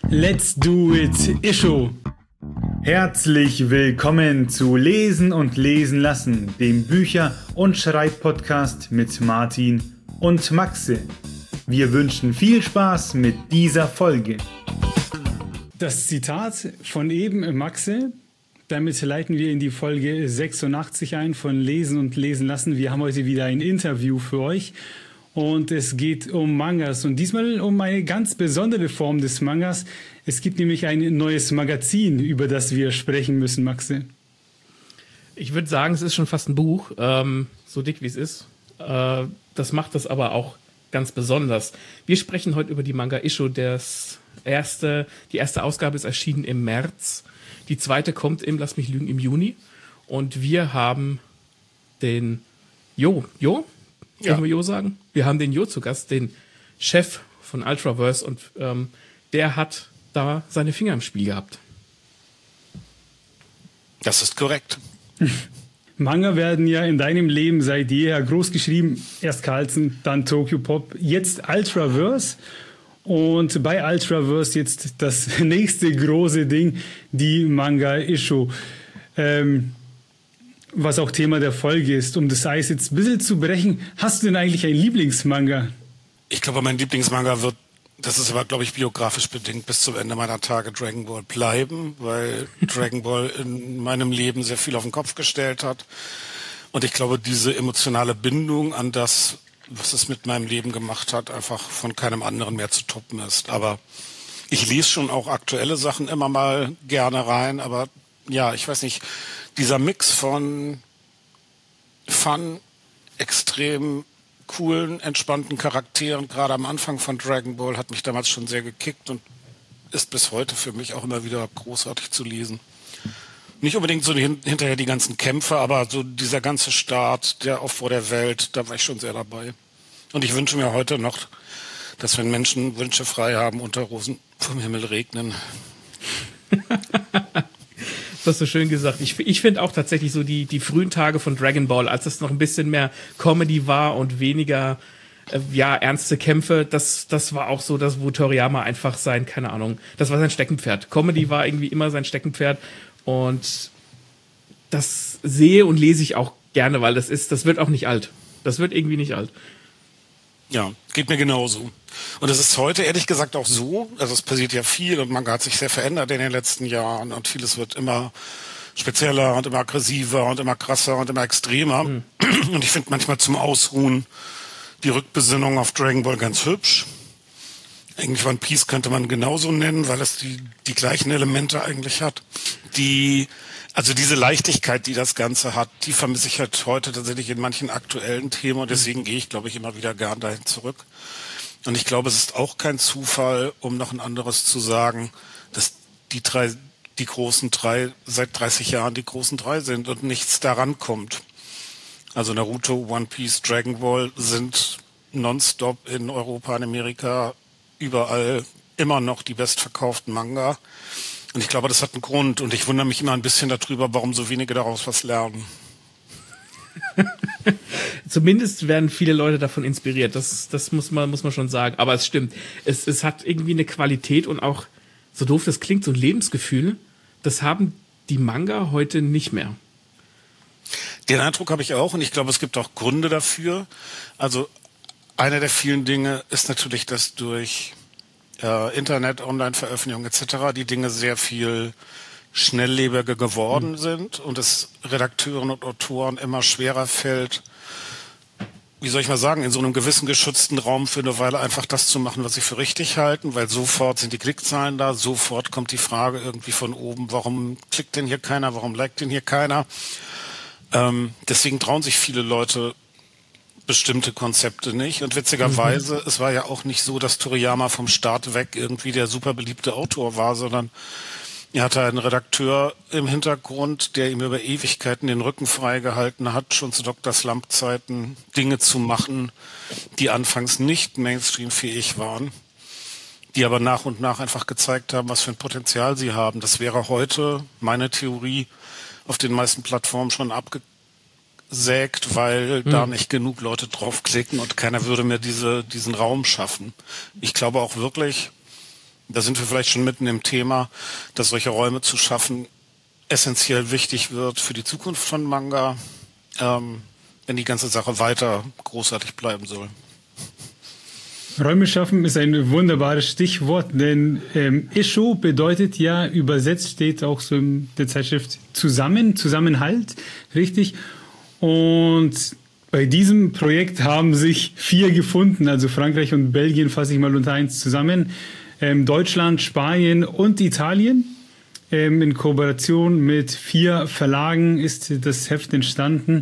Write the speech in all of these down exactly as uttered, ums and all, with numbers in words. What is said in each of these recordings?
Let's do it, Isho! Herzlich willkommen zu Lesen und Lesen lassen, dem Bücher- und Schreibpodcast mit Martin und Maxe. Wir wünschen viel Spaß mit dieser Folge. Das Zitat von eben, Maxe, damit leiten wir in die Folge sechsundachtzig ein von Lesen und Lesen lassen. Wir haben heute wieder ein Interview für euch. Und es geht um Mangas und diesmal um eine ganz besondere Form des Mangas. Es gibt nämlich ein neues Magazin, über das wir sprechen müssen, Maxe. Ich würde sagen, es ist schon fast ein Buch, ähm, so dick wie es ist. Äh, das macht das aber auch ganz besonders. Wir sprechen heute über die Manga Isho. Das erste, die erste Ausgabe ist erschienen im März. Die zweite kommt im, lass mich lügen, im Juni. Und wir haben den Jo, Jo? Ja. Können wir Jo sagen? Wir haben den Jo zu Gast, den Chef von Ultraverse, und ähm, der hat da seine Finger im Spiel gehabt. Das ist korrekt. Manga werden ja in deinem Leben seit jeher groß geschrieben. Erst Carlsen, dann Tokyo Pop, jetzt Ultraverse. Und bei Ultraverse jetzt das nächste große Ding, die Manga Isho. Ähm, was auch Thema der Folge ist, um das Eis jetzt ein bisschen zu brechen. Hast du denn eigentlich einen Lieblingsmanga? Ich glaube, mein Lieblingsmanga wird, das ist aber, glaube ich, biografisch bedingt, bis zum Ende meiner Tage Dragon Ball bleiben, weil Dragon Ball in meinem Leben sehr viel auf den Kopf gestellt hat. Und ich glaube, diese emotionale Bindung an das, was es mit meinem Leben gemacht hat, einfach von keinem anderen mehr zu toppen ist. Aber ich lese schon auch aktuelle Sachen immer mal gerne rein, aber ja, ich weiß nicht, dieser Mix von Fun, extrem coolen, entspannten Charakteren, gerade am Anfang von Dragon Ball, hat mich damals schon sehr gekickt und ist bis heute für mich auch immer wieder großartig zu lesen. Nicht unbedingt so hin- hinterher die ganzen Kämpfe, aber so dieser ganze Start, der Aufbau der Welt, da war ich schon sehr dabei. Und ich wünsche mir heute noch, dass wenn Menschen Wünsche frei haben, unter Rosen vom Himmel regnen. Das hast du schön gesagt. Ich, ich finde auch tatsächlich so die, die frühen Tage von Dragon Ball, als es noch ein bisschen mehr Comedy war und weniger äh, ja, ernste Kämpfe, das, das war auch so das, wo Toriyama einfach sein, keine Ahnung, das war sein Steckenpferd. Comedy war irgendwie immer sein Steckenpferd und das sehe und lese ich auch gerne, weil das ist, das wird auch nicht alt. Das wird irgendwie nicht alt. Ja, geht mir genauso. Und es ist heute ehrlich gesagt auch so, also es passiert ja viel und Manga hat sich sehr verändert in den letzten Jahren und vieles wird immer spezieller und immer aggressiver und immer krasser und immer extremer. Mhm. Und ich finde manchmal zum Ausruhen die Rückbesinnung auf Dragon Ball ganz hübsch. Eigentlich One Piece könnte man genauso nennen, weil es die, die gleichen Elemente eigentlich hat. Die, also diese Leichtigkeit, die das Ganze hat, die vermisse ich halt heute tatsächlich in manchen aktuellen Themen und deswegen gehe ich, glaube ich, immer wieder gern dahin zurück. Und ich glaube, es ist auch kein Zufall, um noch ein anderes zu sagen, dass die drei, die großen drei seit dreißig Jahren die großen drei sind und nichts daran kommt. Also Naruto, One Piece, Dragon Ball sind nonstop in Europa, in Amerika, überall immer noch die bestverkauften Manga. Und ich glaube, das hat einen Grund. Und ich wundere mich immer ein bisschen darüber, warum so wenige daraus was lernen. Zumindest werden viele Leute davon inspiriert. Das, das muss man, muss man schon sagen. Aber es stimmt. Es, es hat irgendwie eine Qualität und auch, so doof das klingt, so ein Lebensgefühl. Das haben die Manga heute nicht mehr. Den Eindruck habe ich auch. Und ich glaube, es gibt auch Gründe dafür. Also eine der vielen Dinge ist natürlich, dass durch äh, Internet, Online-Veröffentlichung et cetera die Dinge sehr viel schnelllebiger geworden mhm. sind und es Redakteuren und Autoren immer schwerer fällt, wie soll ich mal sagen, in so einem gewissen geschützten Raum für eine Weile einfach das zu machen, was sie für richtig halten, weil sofort sind die Klickzahlen da, sofort kommt die Frage irgendwie von oben, warum klickt denn hier keiner, warum liked denn hier keiner? Ähm, deswegen trauen sich viele Leute bestimmte Konzepte nicht. Und witzigerweise, mhm. es war ja auch nicht so, dass Toriyama vom Start weg irgendwie der super beliebte Autor war, sondern er hatte einen Redakteur im Hintergrund, der ihm über Ewigkeiten den Rücken freigehalten hat, schon zu Doktor Slump-Zeiten Dinge zu machen, die anfangs nicht Mainstream-fähig waren, die aber nach und nach einfach gezeigt haben, was für ein Potenzial sie haben. Das wäre heute, meine Theorie, auf den meisten Plattformen schon abgesägt, weil hm. da nicht genug Leute draufklicken und keiner würde mehr diese, diesen Raum schaffen. Ich glaube auch wirklich, Da sind wir vielleicht schon mitten im Thema, dass solche Räume zu schaffen essentiell wichtig wird für die Zukunft von Manga, ähm, wenn die ganze Sache weiter großartig bleiben soll. Räume schaffen ist ein wunderbares Stichwort, denn ähm, Issho bedeutet ja, übersetzt steht auch so in der Zeitschrift zusammen, Zusammenhalt, richtig. Und bei diesem Projekt haben sich vier gefunden, also Frankreich und Belgien fasse ich mal unter eins zusammen, ähm, Deutschland, Spanien und Italien. Ähm, in Kooperation mit vier Verlagen ist das Heft entstanden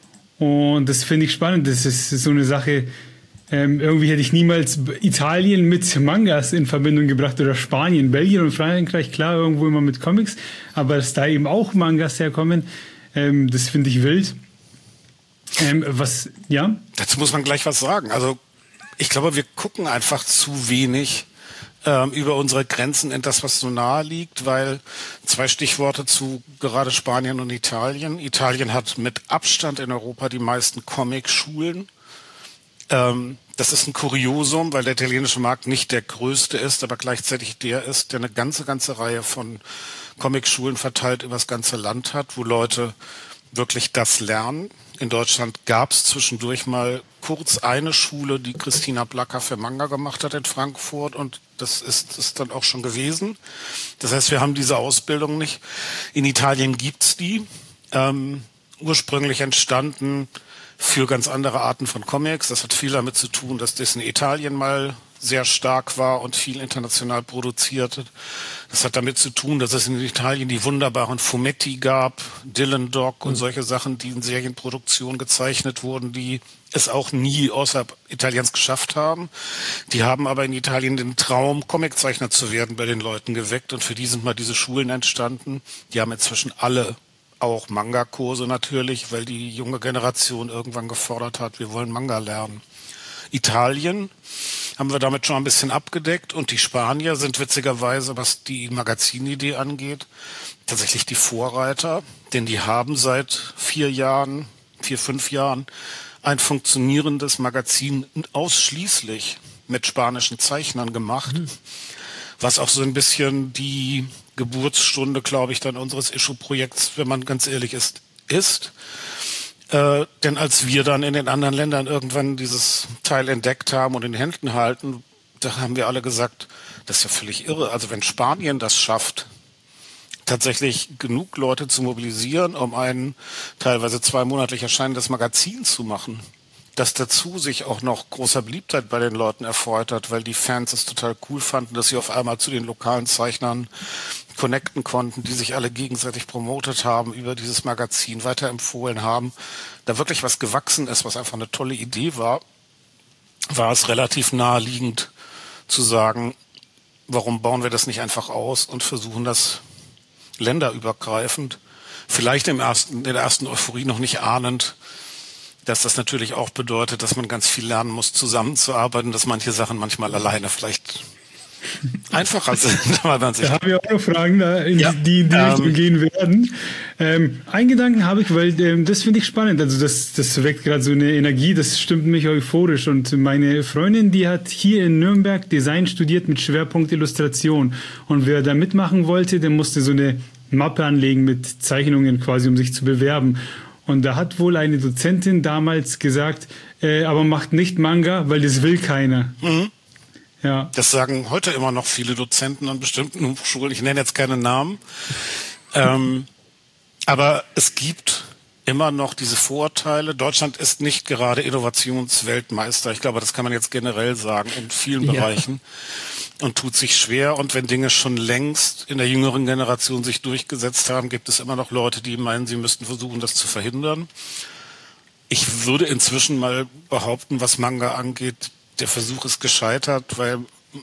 und das finde ich spannend. Das ist so eine Sache, ähm, irgendwie hätte ich niemals Italien mit Mangas in Verbindung gebracht oder Spanien, Belgien und Frankreich, klar, irgendwo immer mit Comics, aber dass da eben auch Mangas herkommen, ähm, das finde ich wild. Ähm, was, ja? Dazu muss man gleich was sagen. Also ich glaube, wir gucken einfach zu wenig ähm, über unsere Grenzen in das, was so nahe liegt, weil zwei Stichworte zu gerade Spanien und Italien. Italien hat mit Abstand in Europa die meisten Comic-Schulen. Ähm, das ist ein Kuriosum, weil der italienische Markt nicht der größte ist, aber gleichzeitig der ist, der eine ganze, ganze Reihe von Comic-Schulen verteilt über das ganze Land hat, wo Leute wirklich das lernen. In Deutschland gab es zwischendurch mal kurz eine Schule, die Christina Blacker für Manga gemacht hat in Frankfurt und das ist es dann auch schon gewesen. Das heißt, wir haben diese Ausbildung nicht. In Italien gibt's die, ähm, ursprünglich entstanden für ganz andere Arten von Comics. Das hat viel damit zu tun, dass das in Italien mal sehr stark war und viel international produziert. Das hat damit zu tun, dass es in Italien die wunderbaren Fumetti gab, Dylan Dog und solche Sachen, die in Serienproduktion gezeichnet wurden, die es auch nie außerhalb Italiens geschafft haben. Die haben aber in Italien den Traum, Comiczeichner zu werden, bei den Leuten geweckt und für die sind mal diese Schulen entstanden. Die haben inzwischen alle auch Manga-Kurse natürlich, weil die junge Generation irgendwann gefordert hat, wir wollen Manga lernen. Italien haben wir damit schon ein bisschen abgedeckt und die Spanier sind witzigerweise, was die Magazinidee angeht, tatsächlich die Vorreiter, denn die haben seit vier Jahren, vier, fünf Jahren ein funktionierendes Magazin ausschließlich mit spanischen Zeichnern gemacht, mhm. was auch so ein bisschen die Geburtsstunde, glaube ich, dann unseres Issho-Projekts, wenn man ganz ehrlich ist, ist. Äh, denn als wir dann in den anderen Ländern irgendwann dieses Teil entdeckt haben und in den Händen halten, da haben wir alle gesagt, das ist ja völlig irre. Also wenn Spanien das schafft, tatsächlich genug Leute zu mobilisieren, um ein teilweise zweimonatlich erscheinendes Magazin zu machen, das dazu sich auch noch großer Beliebtheit bei den Leuten erfreut hat, weil die Fans es total cool fanden, dass sie auf einmal zu den lokalen Zeichnern connecten konnten, die sich alle gegenseitig promotet haben, über dieses Magazin weiterempfohlen haben. Da wirklich was gewachsen ist, was einfach eine tolle Idee war, war es relativ naheliegend zu sagen, warum bauen wir das nicht einfach aus und versuchen das länderübergreifend, vielleicht im ersten, in der ersten Euphorie noch nicht ahnend, dass das natürlich auch bedeutet, dass man ganz viel lernen muss, zusammenzuarbeiten, dass manche Sachen manchmal alleine vielleicht einfacher sind. Weil man sich da habe ich auch noch Fragen, da in ja, die in die ähm, Richtung gehen werden. Ähm, einen Gedanken habe ich, weil ähm, das finde ich spannend. Also das, das weckt gerade so eine Energie, das stimmt mich euphorisch. Und meine Freundin, die hat hier in Nürnberg Design studiert mit Schwerpunkt Illustration. Und wer da mitmachen wollte, der musste so eine Mappe anlegen mit Zeichnungen quasi, um sich zu bewerben. Und da hat wohl eine Dozentin damals gesagt, äh, aber macht nicht Manga, weil das will keiner. Mhm. Ja. Das sagen heute immer noch viele Dozenten an bestimmten Hochschulen. Ich nenne jetzt keine Namen. ähm, aber es gibt immer noch diese Vorurteile. Deutschland ist nicht gerade Innovationsweltmeister. Ich glaube, das kann man jetzt generell sagen in vielen ja. Bereichen und tut sich schwer. Und wenn Dinge schon längst in der jüngeren Generation sich durchgesetzt haben, gibt es immer noch Leute, die meinen, sie müssten versuchen, das zu verhindern. Ich würde inzwischen mal behaupten, was Manga angeht, der Versuch ist gescheitert, weil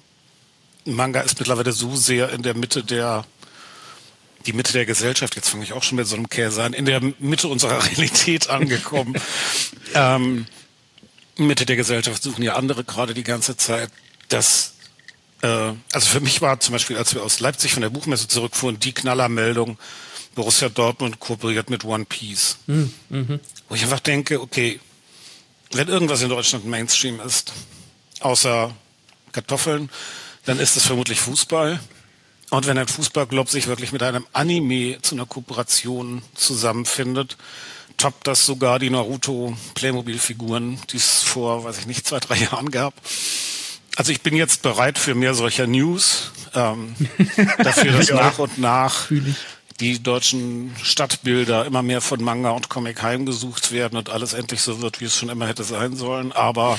Manga ist mittlerweile so sehr in der Mitte der, die Mitte der Gesellschaft, jetzt fange ich auch schon mit so einem Käse an, in der Mitte unserer Realität angekommen. ähm, Mitte der Gesellschaft suchen ja andere gerade die ganze Zeit. Das, äh, also für mich war zum Beispiel, als wir aus Leipzig von der Buchmesse zurückfuhren, die Knallermeldung, Borussia Dortmund kooperiert mit One Piece. Mhm. Wo ich einfach denke, okay, wenn irgendwas in Deutschland Mainstream ist, außer Kartoffeln, dann ist es vermutlich Fußball. Und wenn ein Fußballclub sich wirklich mit einem Anime zu einer Kooperation zusammenfindet, toppt das sogar die Naruto-Playmobil-Figuren, die es vor, weiß ich nicht, zwei, drei Jahren gab. Also ich bin jetzt bereit für mehr solcher News, ähm, dafür, dass nach und nach die deutschen Stadtbilder immer mehr von Manga und Comic heimgesucht werden und alles endlich so wird, wie es schon immer hätte sein sollen. Aber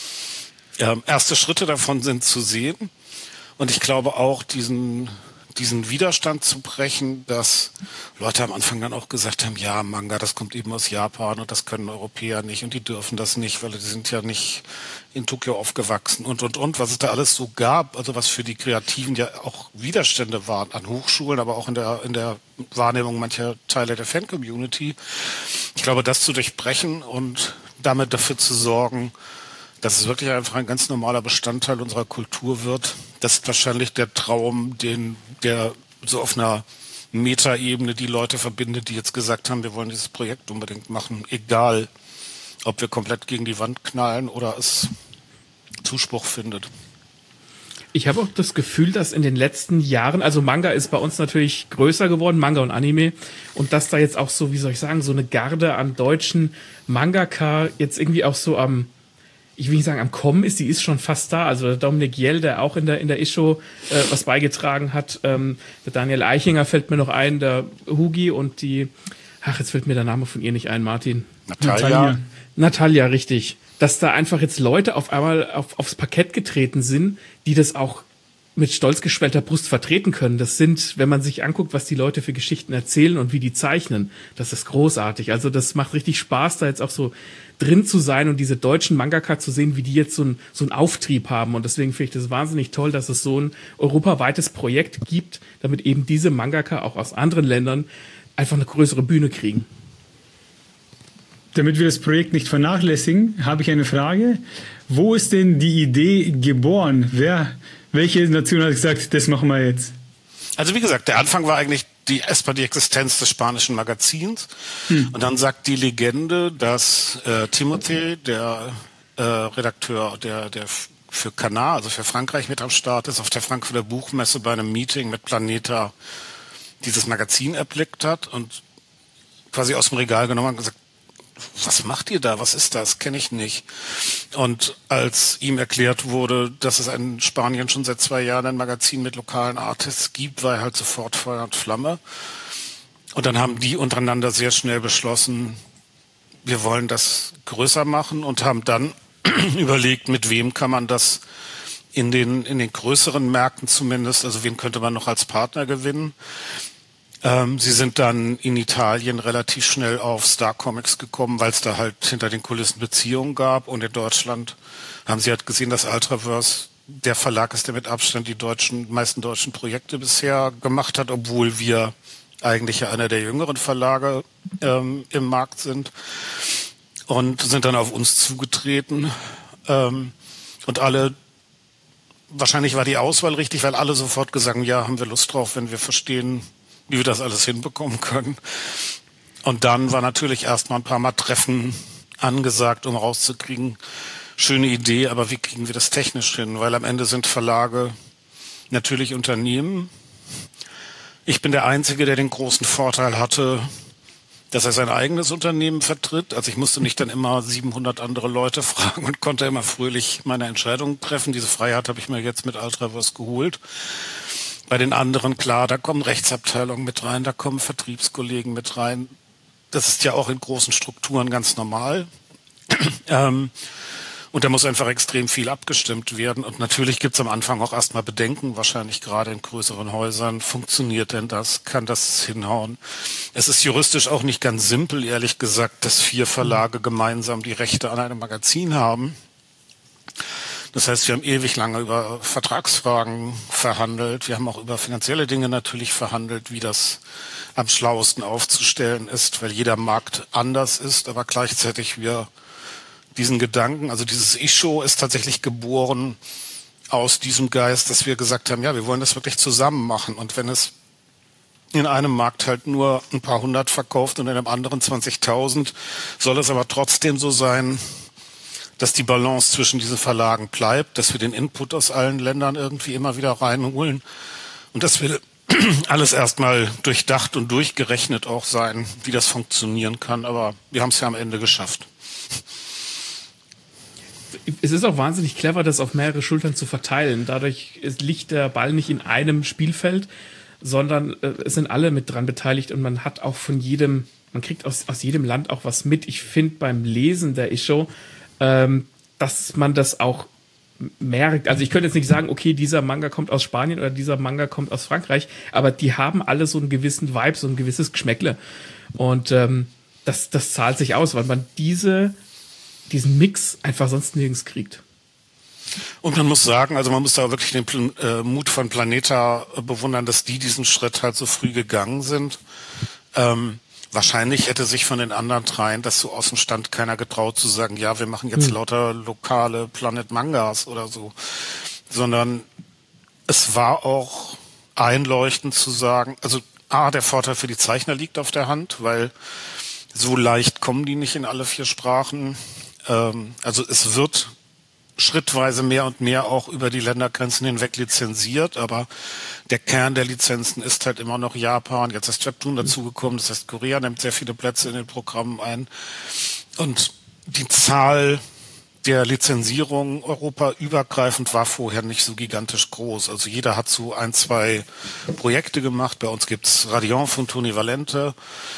ähm, erste Schritte davon sind zu sehen. Und ich glaube auch, diesen, diesen Widerstand zu brechen, dass Leute am Anfang dann auch gesagt haben, ja, Manga, das kommt eben aus Japan und das können Europäer nicht und die dürfen das nicht, weil die sind ja nicht in Tokio aufgewachsen und, und, und, was es da alles so gab, also was für die Kreativen ja auch Widerstände waren an Hochschulen, aber auch in der, in der Wahrnehmung mancher Teile der Fan-Community. Ich glaube, das zu durchbrechen und damit dafür zu sorgen, dass es wirklich einfach ein ganz normaler Bestandteil unserer Kultur wird. Das ist wahrscheinlich der Traum, den der so auf einer Metaebene die Leute verbindet, die jetzt gesagt haben, wir wollen dieses Projekt unbedingt machen, egal ob wir komplett gegen die Wand knallen oder es Zuspruch findet. Ich habe auch das Gefühl, dass in den letzten Jahren, also Manga ist bei uns natürlich größer geworden, Manga und Anime, und dass da jetzt auch so, wie soll ich sagen, so eine Garde an deutschen Mangaka jetzt irgendwie auch so am ich will nicht sagen am Kommen ist, die ist schon fast da. Also der Dominik Jell, der auch in der in der Isho äh, was beigetragen hat, ähm, der Daniel Eichinger fällt mir noch ein, der Hugi und die, ach, jetzt fällt mir der Name von ihr nicht ein, Martin. Natalia. Natalia, richtig. Dass da einfach jetzt Leute auf einmal auf, aufs Parkett getreten sind, die das auch mit stolz geschwellter Brust vertreten können. Das sind, wenn man sich anguckt, was die Leute für Geschichten erzählen und wie die zeichnen, das ist großartig. Also das macht richtig Spaß, da jetzt auch so drin zu sein und diese deutschen Mangaka zu sehen, wie die jetzt so, ein, so einen Auftrieb haben. Und deswegen finde ich das wahnsinnig toll, dass es so ein europaweites Projekt gibt, damit eben diese Mangaka auch aus anderen Ländern einfach eine größere Bühne kriegen. Damit wir das Projekt nicht vernachlässigen, habe ich eine Frage. Wo ist denn die Idee geboren? Wer, welche Nation hat gesagt, das machen wir jetzt? Also wie gesagt, der Anfang war eigentlich die erstmal die Existenz des spanischen Magazins. Hm. Und dann sagt die Legende, dass äh, Timothée, der äh, Redakteur, der, der für Canard, also für Frankreich mit am Start ist, auf der Frankfurter Buchmesse bei einem Meeting mit Planeta dieses Magazin erblickt hat und quasi aus dem Regal genommen hat und gesagt, was macht ihr da? Was ist das? Kenne ich nicht. Und als ihm erklärt wurde, dass es in Spanien schon seit zwei Jahren ein Magazin mit lokalen Artists gibt, war er halt sofort Feuer und Flamme. Und dann haben die untereinander sehr schnell beschlossen, wir wollen das größer machen und haben dann überlegt, mit wem kann man das in den, in den größeren Märkten zumindest, also wen könnte man noch als Partner gewinnen. Ähm, sie sind dann in Italien relativ schnell auf Star Comics gekommen, weil es da halt hinter den Kulissen Beziehungen gab. Und in Deutschland haben sie halt gesehen, dass Ultraverse der Verlag ist, der mit Abstand die deutschen, meisten deutschen Projekte bisher gemacht hat, obwohl wir eigentlich ja einer der jüngeren Verlage ähm, im Markt sind. Und sind dann auf uns zugetreten. Ähm, und alle, wahrscheinlich war die Auswahl richtig, weil alle sofort gesagt haben, ja, haben wir Lust drauf, wenn wir verstehen, wie wir das alles hinbekommen können. Und dann war natürlich erstmal ein paar Mal Treffen angesagt, um rauszukriegen, schöne Idee, aber wie kriegen wir das technisch hin? Weil am Ende sind Verlage natürlich Unternehmen. Ich bin der Einzige, der den großen Vorteil hatte, dass er sein eigenes Unternehmen vertritt. Also ich musste nicht dann immer siebenhundert andere Leute fragen und konnte immer fröhlich meine Entscheidungen treffen. Diese Freiheit habe ich mir jetzt mit Ultraverse geholt. Bei den anderen, klar, da kommen Rechtsabteilungen mit rein, da kommen Vertriebskollegen mit rein. Das ist ja auch in großen Strukturen ganz normal. ähm, und da muss einfach extrem viel abgestimmt werden. Und natürlich gibt es am Anfang auch erstmal Bedenken, wahrscheinlich gerade in größeren Häusern. Funktioniert denn das? Kann das hinhauen? Es ist juristisch auch nicht ganz simpel, ehrlich gesagt, dass vier Verlage gemeinsam die Rechte an einem Magazin haben. Das heißt, wir haben ewig lange über Vertragsfragen verhandelt. Wir haben auch über finanzielle Dinge natürlich verhandelt, wie das am schlauesten aufzustellen ist, weil jeder Markt anders ist, aber gleichzeitig wir diesen Gedanken, also dieses Isho ist tatsächlich geboren aus diesem Geist, dass wir gesagt haben, ja, wir wollen das wirklich zusammen machen. Und wenn es in einem Markt halt nur ein paar hundert verkauft und in einem anderen zwanzigtausend, soll es aber trotzdem so sein, dass die Balance zwischen diesen Verlagen bleibt, dass wir den Input aus allen Ländern irgendwie immer wieder reinholen und dass wir alles erstmal durchdacht und durchgerechnet auch sein, wie das funktionieren kann. Aber wir haben es ja am Ende geschafft. Es ist auch wahnsinnig clever, das auf mehrere Schultern zu verteilen. Dadurch liegt der Ball nicht in einem Spielfeld, sondern äh, es sind alle mit dran beteiligt und man hat auch von jedem, man kriegt aus, aus jedem Land auch was mit. Ich finde beim Lesen der Issue, ähm, dass man das auch merkt. Also ich könnte jetzt nicht sagen, okay, dieser Manga kommt aus Spanien oder dieser Manga kommt aus Frankreich, aber die haben alle so einen gewissen Vibe, so ein gewisses Geschmäckle. Und ähm, das, das zahlt sich aus, weil man diese, diesen Mix einfach sonst nirgends kriegt. Und man muss sagen, also man muss da wirklich den Pl- äh, Mut von Planeta bewundern, dass die diesen Schritt halt so früh gegangen sind. Ähm, Wahrscheinlich hätte sich von den anderen dreien das so aus dem Stand keiner getraut zu sagen, ja, wir machen jetzt hm. lauter lokale Planet Mangas oder so. Sondern es war auch einleuchtend zu sagen, also A, der Vorteil für die Zeichner liegt auf der Hand, weil so leicht kommen die nicht in alle vier Sprachen. Ähm, also es wird schrittweise mehr und mehr auch über die Ländergrenzen hinweg lizenziert, aber der Kern der Lizenzen ist halt immer noch Japan. Jetzt ist Webtoon dazugekommen, das heißt Korea nimmt sehr viele Plätze in den Programmen ein. Und die Zahl der Lizenzierungen europaübergreifend war vorher nicht so gigantisch groß. Also jeder hat so ein, zwei Projekte gemacht. Bei uns gibt's Radiant von Tony Valente.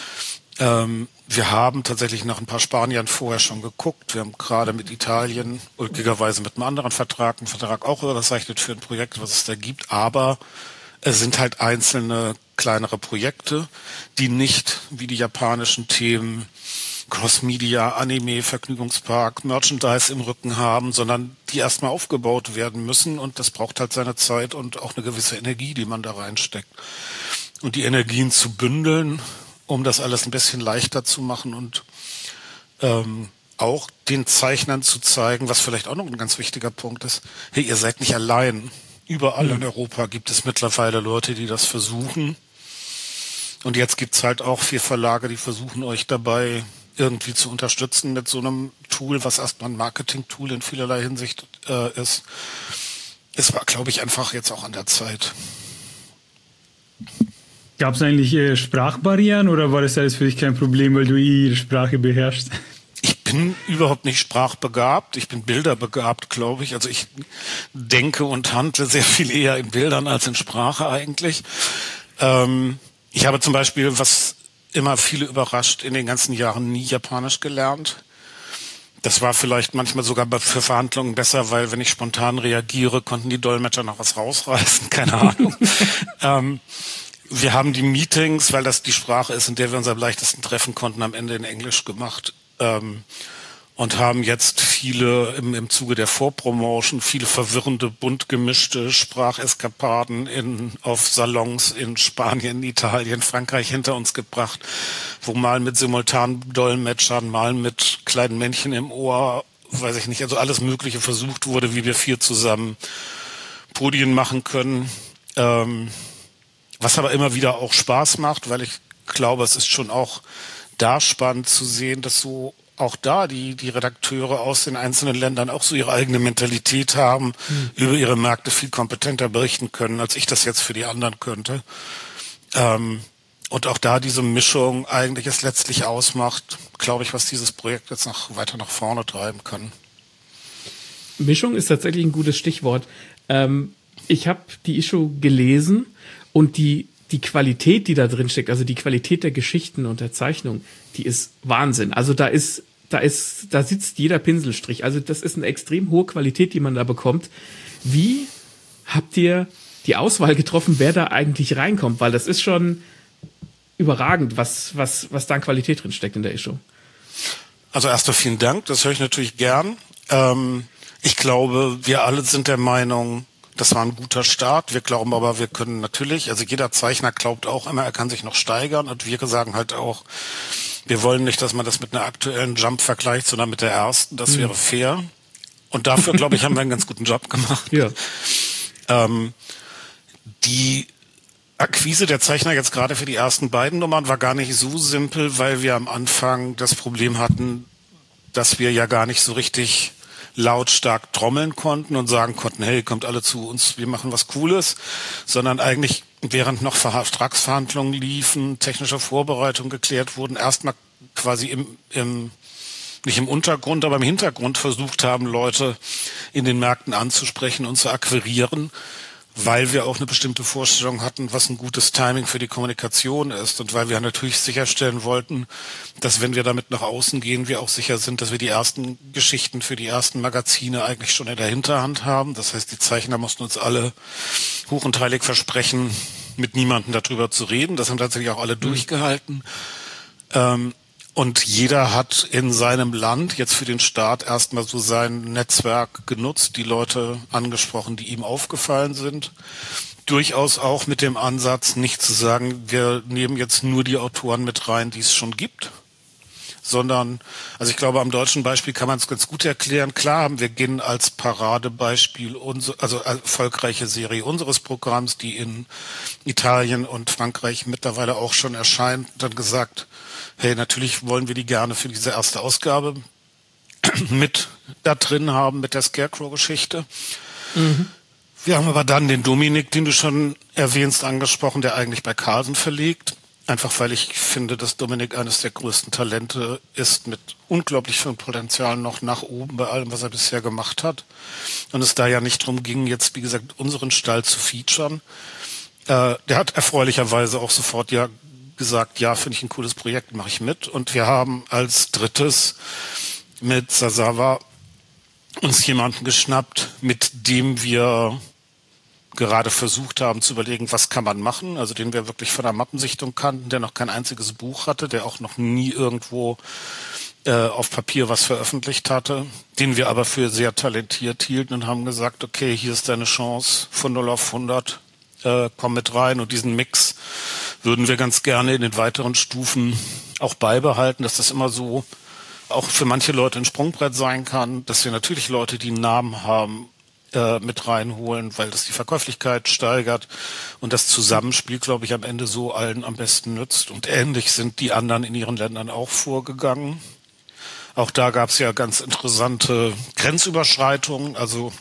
Ähm, wir haben tatsächlich nach ein paar Spaniern vorher schon geguckt. Wir haben gerade mit Italien, ulkigerweise mit einem anderen Vertrag, einen Vertrag auch überzeichnet für ein Projekt, was es da gibt. Aber es sind halt einzelne kleinere Projekte, die nicht wie die japanischen Themen Cross-Media, Anime, Vergnügungspark, Merchandise im Rücken haben, sondern die erstmal aufgebaut werden müssen. Und das braucht halt seine Zeit und auch eine gewisse Energie, die man da reinsteckt. Und die Energien zu bündeln, um das alles ein bisschen leichter zu machen und ähm, auch den Zeichnern zu zeigen, was vielleicht auch noch ein ganz wichtiger Punkt ist. Hey, ihr seid nicht allein. Überall mhm. in Europa gibt es mittlerweile Leute, die das versuchen. Und jetzt gibt's halt auch vier Verlage, die versuchen euch dabei irgendwie zu unterstützen mit so einem Tool, was erstmal ein Marketing-Tool in vielerlei Hinsicht äh, ist. Es war, glaube ich, einfach jetzt auch an der Zeit. Gab es eigentlich äh, Sprachbarrieren oder war das alles für dich kein Problem, weil du ihre Sprache beherrschst? Ich bin überhaupt nicht sprachbegabt. Ich bin bilderbegabt, glaube ich. Also ich denke und handle sehr viel eher in Bildern als in Sprache eigentlich. Ähm, ich habe zum Beispiel, was immer viele überrascht, in den ganzen Jahren nie Japanisch gelernt. Das war vielleicht manchmal sogar für Verhandlungen besser, weil wenn ich spontan reagiere, konnten die Dolmetscher noch was rausreißen. Keine Ahnung. ähm, Wir haben die Meetings, weil das die Sprache ist, in der wir uns am leichtesten treffen konnten, am Ende in Englisch gemacht ähm, und haben jetzt viele im, im Zuge der Vorpromotion, viele verwirrende, bunt gemischte Spracheskapaden in, auf Salons in Spanien, Italien, Frankreich hinter uns gebracht, wo mal mit simultanen Dolmetschern, mal mit kleinen Männchen im Ohr, weiß ich nicht, also alles Mögliche versucht wurde, wie wir vier zusammen Podien machen können. Ähm, Was aber immer wieder auch Spaß macht, weil ich glaube, es ist schon auch da spannend zu sehen, dass so auch da die, die Redakteure aus den einzelnen Ländern auch so ihre eigene Mentalität haben, mhm. über ihre Märkte viel kompetenter berichten können, als ich das jetzt für die anderen könnte. Ähm, und auch da diese Mischung eigentlich es letztlich ausmacht, glaube ich, was dieses Projekt jetzt noch weiter nach vorne treiben kann. Mischung ist tatsächlich ein gutes Stichwort. Ähm, ich habe die Issue gelesen. Und die, die Qualität, die da drin steckt, also die Qualität der Geschichten und der Zeichnung, die ist Wahnsinn. Also da ist, da ist, da sitzt jeder Pinselstrich. Also das ist eine extrem hohe Qualität, die man da bekommt. Wie habt ihr die Auswahl getroffen, wer da eigentlich reinkommt? Weil das ist schon überragend, was, was, was da an Qualität drin steckt in der Issue. Also erstmal vielen Dank, das höre ich natürlich gern. Ähm, ich glaube, wir alle sind der Meinung, das war ein guter Start. Wir glauben aber, wir können natürlich, also jeder Zeichner glaubt auch immer, er kann sich noch steigern. Und wir sagen halt auch, wir wollen nicht, dass man das mit einer aktuellen Jump vergleicht, sondern mit der ersten. Das mhm. wäre fair. Und dafür, glaube ich, haben wir einen ganz guten Job gemacht. Ja. Ähm, die Akquise der Zeichner jetzt gerade für die ersten beiden Nummern war gar nicht so simpel, weil wir am Anfang das Problem hatten, dass wir ja gar nicht so richtig lautstark trommeln konnten und sagen konnten, hey, kommt alle zu uns, wir machen was Cooles, sondern eigentlich während noch Vertragsverhandlungen liefen, technische Vorbereitungen geklärt wurden, erstmal quasi im, im nicht im Untergrund, aber im Hintergrund versucht haben, Leute in den Märkten anzusprechen und zu akquirieren, weil wir auch eine bestimmte Vorstellung hatten, was ein gutes Timing für die Kommunikation ist und weil wir natürlich sicherstellen wollten, dass wenn wir damit nach außen gehen, wir auch sicher sind, dass wir die ersten Geschichten für die ersten Magazine eigentlich schon in der Hinterhand haben. Das heißt, die Zeichner mussten uns alle hoch und heilig versprechen, mit niemandem darüber zu reden. Das haben tatsächlich auch alle mhm. durchgehalten. Ähm, Und jeder hat in seinem Land jetzt für den Start erstmal so sein Netzwerk genutzt, die Leute angesprochen, die ihm aufgefallen sind. Durchaus auch mit dem Ansatz, nicht zu sagen, wir nehmen jetzt nur die Autoren mit rein, die es schon gibt, sondern, also ich glaube, am deutschen Beispiel kann man es ganz gut erklären. Klar haben wir Ginn als Paradebeispiel, also erfolgreiche Serie unseres Programms, die in Italien und Frankreich mittlerweile auch schon erscheint, dann gesagt, hey, natürlich wollen wir die gerne für diese erste Ausgabe mit da drin haben, mit der Scarecrow-Geschichte. Mhm. Wir haben aber dann den Dominik, den du schon erwähnst, angesprochen, der eigentlich bei Carlsen verlegt. Einfach weil ich finde, dass Dominik eines der größten Talente ist, mit unglaublich viel Potenzial noch nach oben bei allem, was er bisher gemacht hat. Und es da ja nicht drum ging, jetzt, wie gesagt, unseren Stall zu featuren. Äh, der hat erfreulicherweise auch sofort ja gesagt, ja, finde ich ein cooles Projekt, mache ich mit. Und wir haben als drittes mit Sazawa uns jemanden geschnappt, mit dem wir gerade versucht haben zu überlegen, was kann man machen, also den wir wirklich von der Mappensichtung kannten, der noch kein einziges Buch hatte, der auch noch nie irgendwo äh, auf Papier was veröffentlicht hatte, den wir aber für sehr talentiert hielten und haben gesagt, okay, hier ist deine Chance von null auf hundert, äh, komm mit rein, und diesen Mix würden wir ganz gerne in den weiteren Stufen auch beibehalten, dass das immer so auch für manche Leute ein Sprungbrett sein kann, dass wir natürlich Leute, die einen Namen haben, äh, mit reinholen, weil das die Verkäuflichkeit steigert und das Zusammenspiel, glaube ich, am Ende so allen am besten nützt. Und ähnlich sind die anderen in ihren Ländern auch vorgegangen. Auch da gab es ja ganz interessante Grenzüberschreitungen, also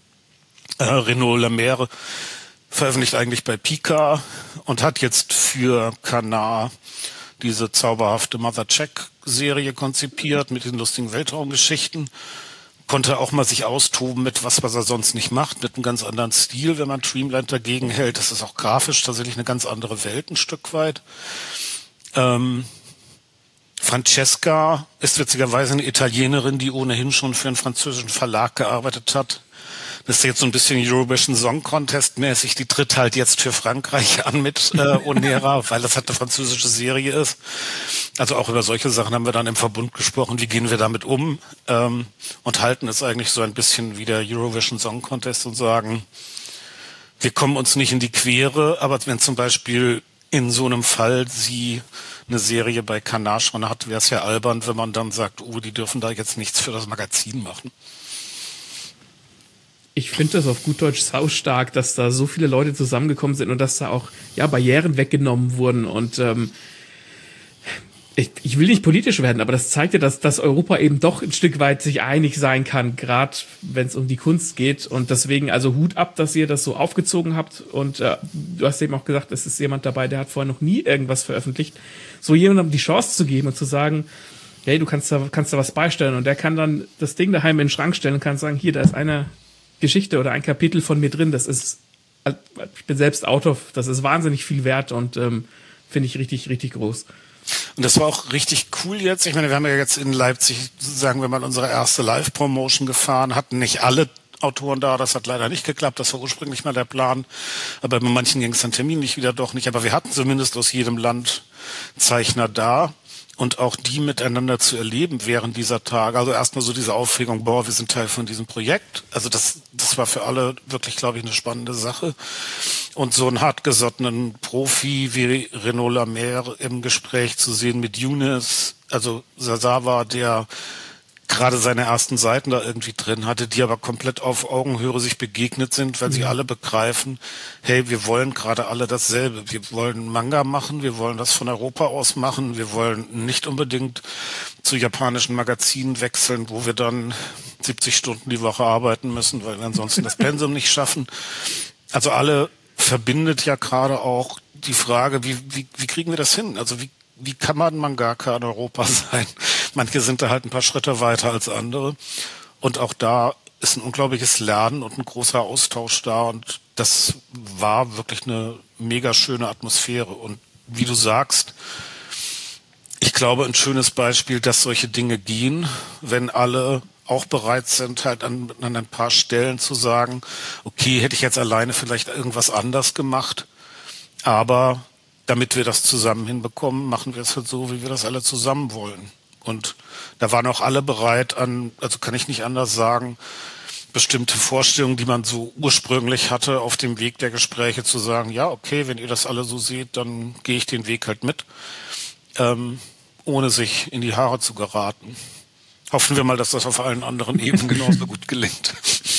äh, Renaud Lemaire veröffentlicht eigentlich bei Pika und hat jetzt für Canard diese zauberhafte Mother Check-Serie konzipiert mit den lustigen Weltraumgeschichten. Konnte auch mal sich austoben mit was, was er sonst nicht macht, mit einem ganz anderen Stil, wenn man Dreamland dagegen hält. Das ist auch grafisch tatsächlich eine ganz andere Welt, ein Stück weit. Ähm, Francesca ist witzigerweise eine Italienerin, die ohnehin schon für einen französischen Verlag gearbeitet hat. Das ist jetzt so ein bisschen Eurovision Song Contest mäßig. Die tritt halt jetzt für Frankreich an mit äh, Onera, weil das halt eine französische Serie ist. Also auch über solche Sachen haben wir dann im Verbund gesprochen. Wie gehen wir damit um? Ähm, und halten es eigentlich so ein bisschen wie der Eurovision Song Contest und sagen, wir kommen uns nicht in die Quere, aber wenn zum Beispiel in so einem Fall sie eine Serie bei Canard schon hat, wäre es ja albern, wenn man dann sagt, oh, die dürfen da jetzt nichts für das Magazin machen. Ich finde das auf gut Deutsch saustark, dass da so viele Leute zusammengekommen sind und dass da auch ja Barrieren weggenommen wurden. Und ähm, ich, ich will nicht politisch werden, aber das zeigt ja, dass, dass Europa eben doch ein Stück weit sich einig sein kann, gerade wenn es um die Kunst geht. Und deswegen also Hut ab, dass ihr das so aufgezogen habt. Und äh, du hast eben auch gesagt, es ist jemand dabei, der hat vorher noch nie irgendwas veröffentlicht. So jemandem die Chance zu geben und zu sagen, hey, du kannst da, kannst da was beistellen. Und der kann dann das Ding daheim in den Schrank stellen und kann sagen, hier, da ist eine Geschichte oder ein Kapitel von mir drin, das ist, ich bin selbst Autor, das ist wahnsinnig viel wert und ähm, finde ich richtig, richtig groß. Und das war auch richtig cool jetzt. Ich meine, wir haben ja jetzt in Leipzig, sagen wir mal, unsere erste Live-Promotion gefahren, hatten nicht alle Autoren da, das hat leider nicht geklappt, das war ursprünglich mal der Plan, aber bei manchen ging es dann terminlich wieder doch nicht, aber wir hatten zumindest aus jedem Land Zeichner da. Und auch die miteinander zu erleben während dieser Tage. Also erstmal so diese Aufregung, boah, wir sind Teil von diesem Projekt. Also das, das war für alle wirklich, glaube ich, eine spannende Sache. Und so einen hartgesottenen Profi wie Renaud Lemaire im Gespräch zu sehen mit Younes, also Sazawa, der gerade seine ersten Seiten da irgendwie drin hatte, die aber komplett auf Augenhöhe sich begegnet sind, weil mhm. sie alle begreifen, hey, wir wollen gerade alle dasselbe. Wir wollen Manga machen, wir wollen das von Europa aus machen, wir wollen nicht unbedingt zu japanischen Magazinen wechseln, wo wir dann siebzig Stunden die Woche arbeiten müssen, weil wir ansonsten das Pensum nicht schaffen. Also alle verbindet ja gerade auch die Frage, wie, wie, wie kriegen wir das hin? Also wie, wie kann man Mangaka in Europa sein? Manche sind da halt ein paar Schritte weiter als andere. Und auch da ist ein unglaubliches Lernen und ein großer Austausch da. Und das war wirklich eine mega schöne Atmosphäre. Und wie du sagst, ich glaube, ein schönes Beispiel, dass solche Dinge gehen, wenn alle auch bereit sind, halt an, an ein paar Stellen zu sagen, okay, hätte ich jetzt alleine vielleicht irgendwas anders gemacht, aber damit wir das zusammen hinbekommen, machen wir es halt so, wie wir das alle zusammen wollen. Und da waren auch alle bereit an, also kann ich nicht anders sagen, bestimmte Vorstellungen, die man so ursprünglich hatte, auf dem Weg der Gespräche zu sagen, ja, okay, wenn ihr das alle so seht, dann gehe ich den Weg halt mit, ähm, ohne sich in die Haare zu geraten. Hoffen wir mal, dass das auf allen anderen Ebenen genauso gut gelingt.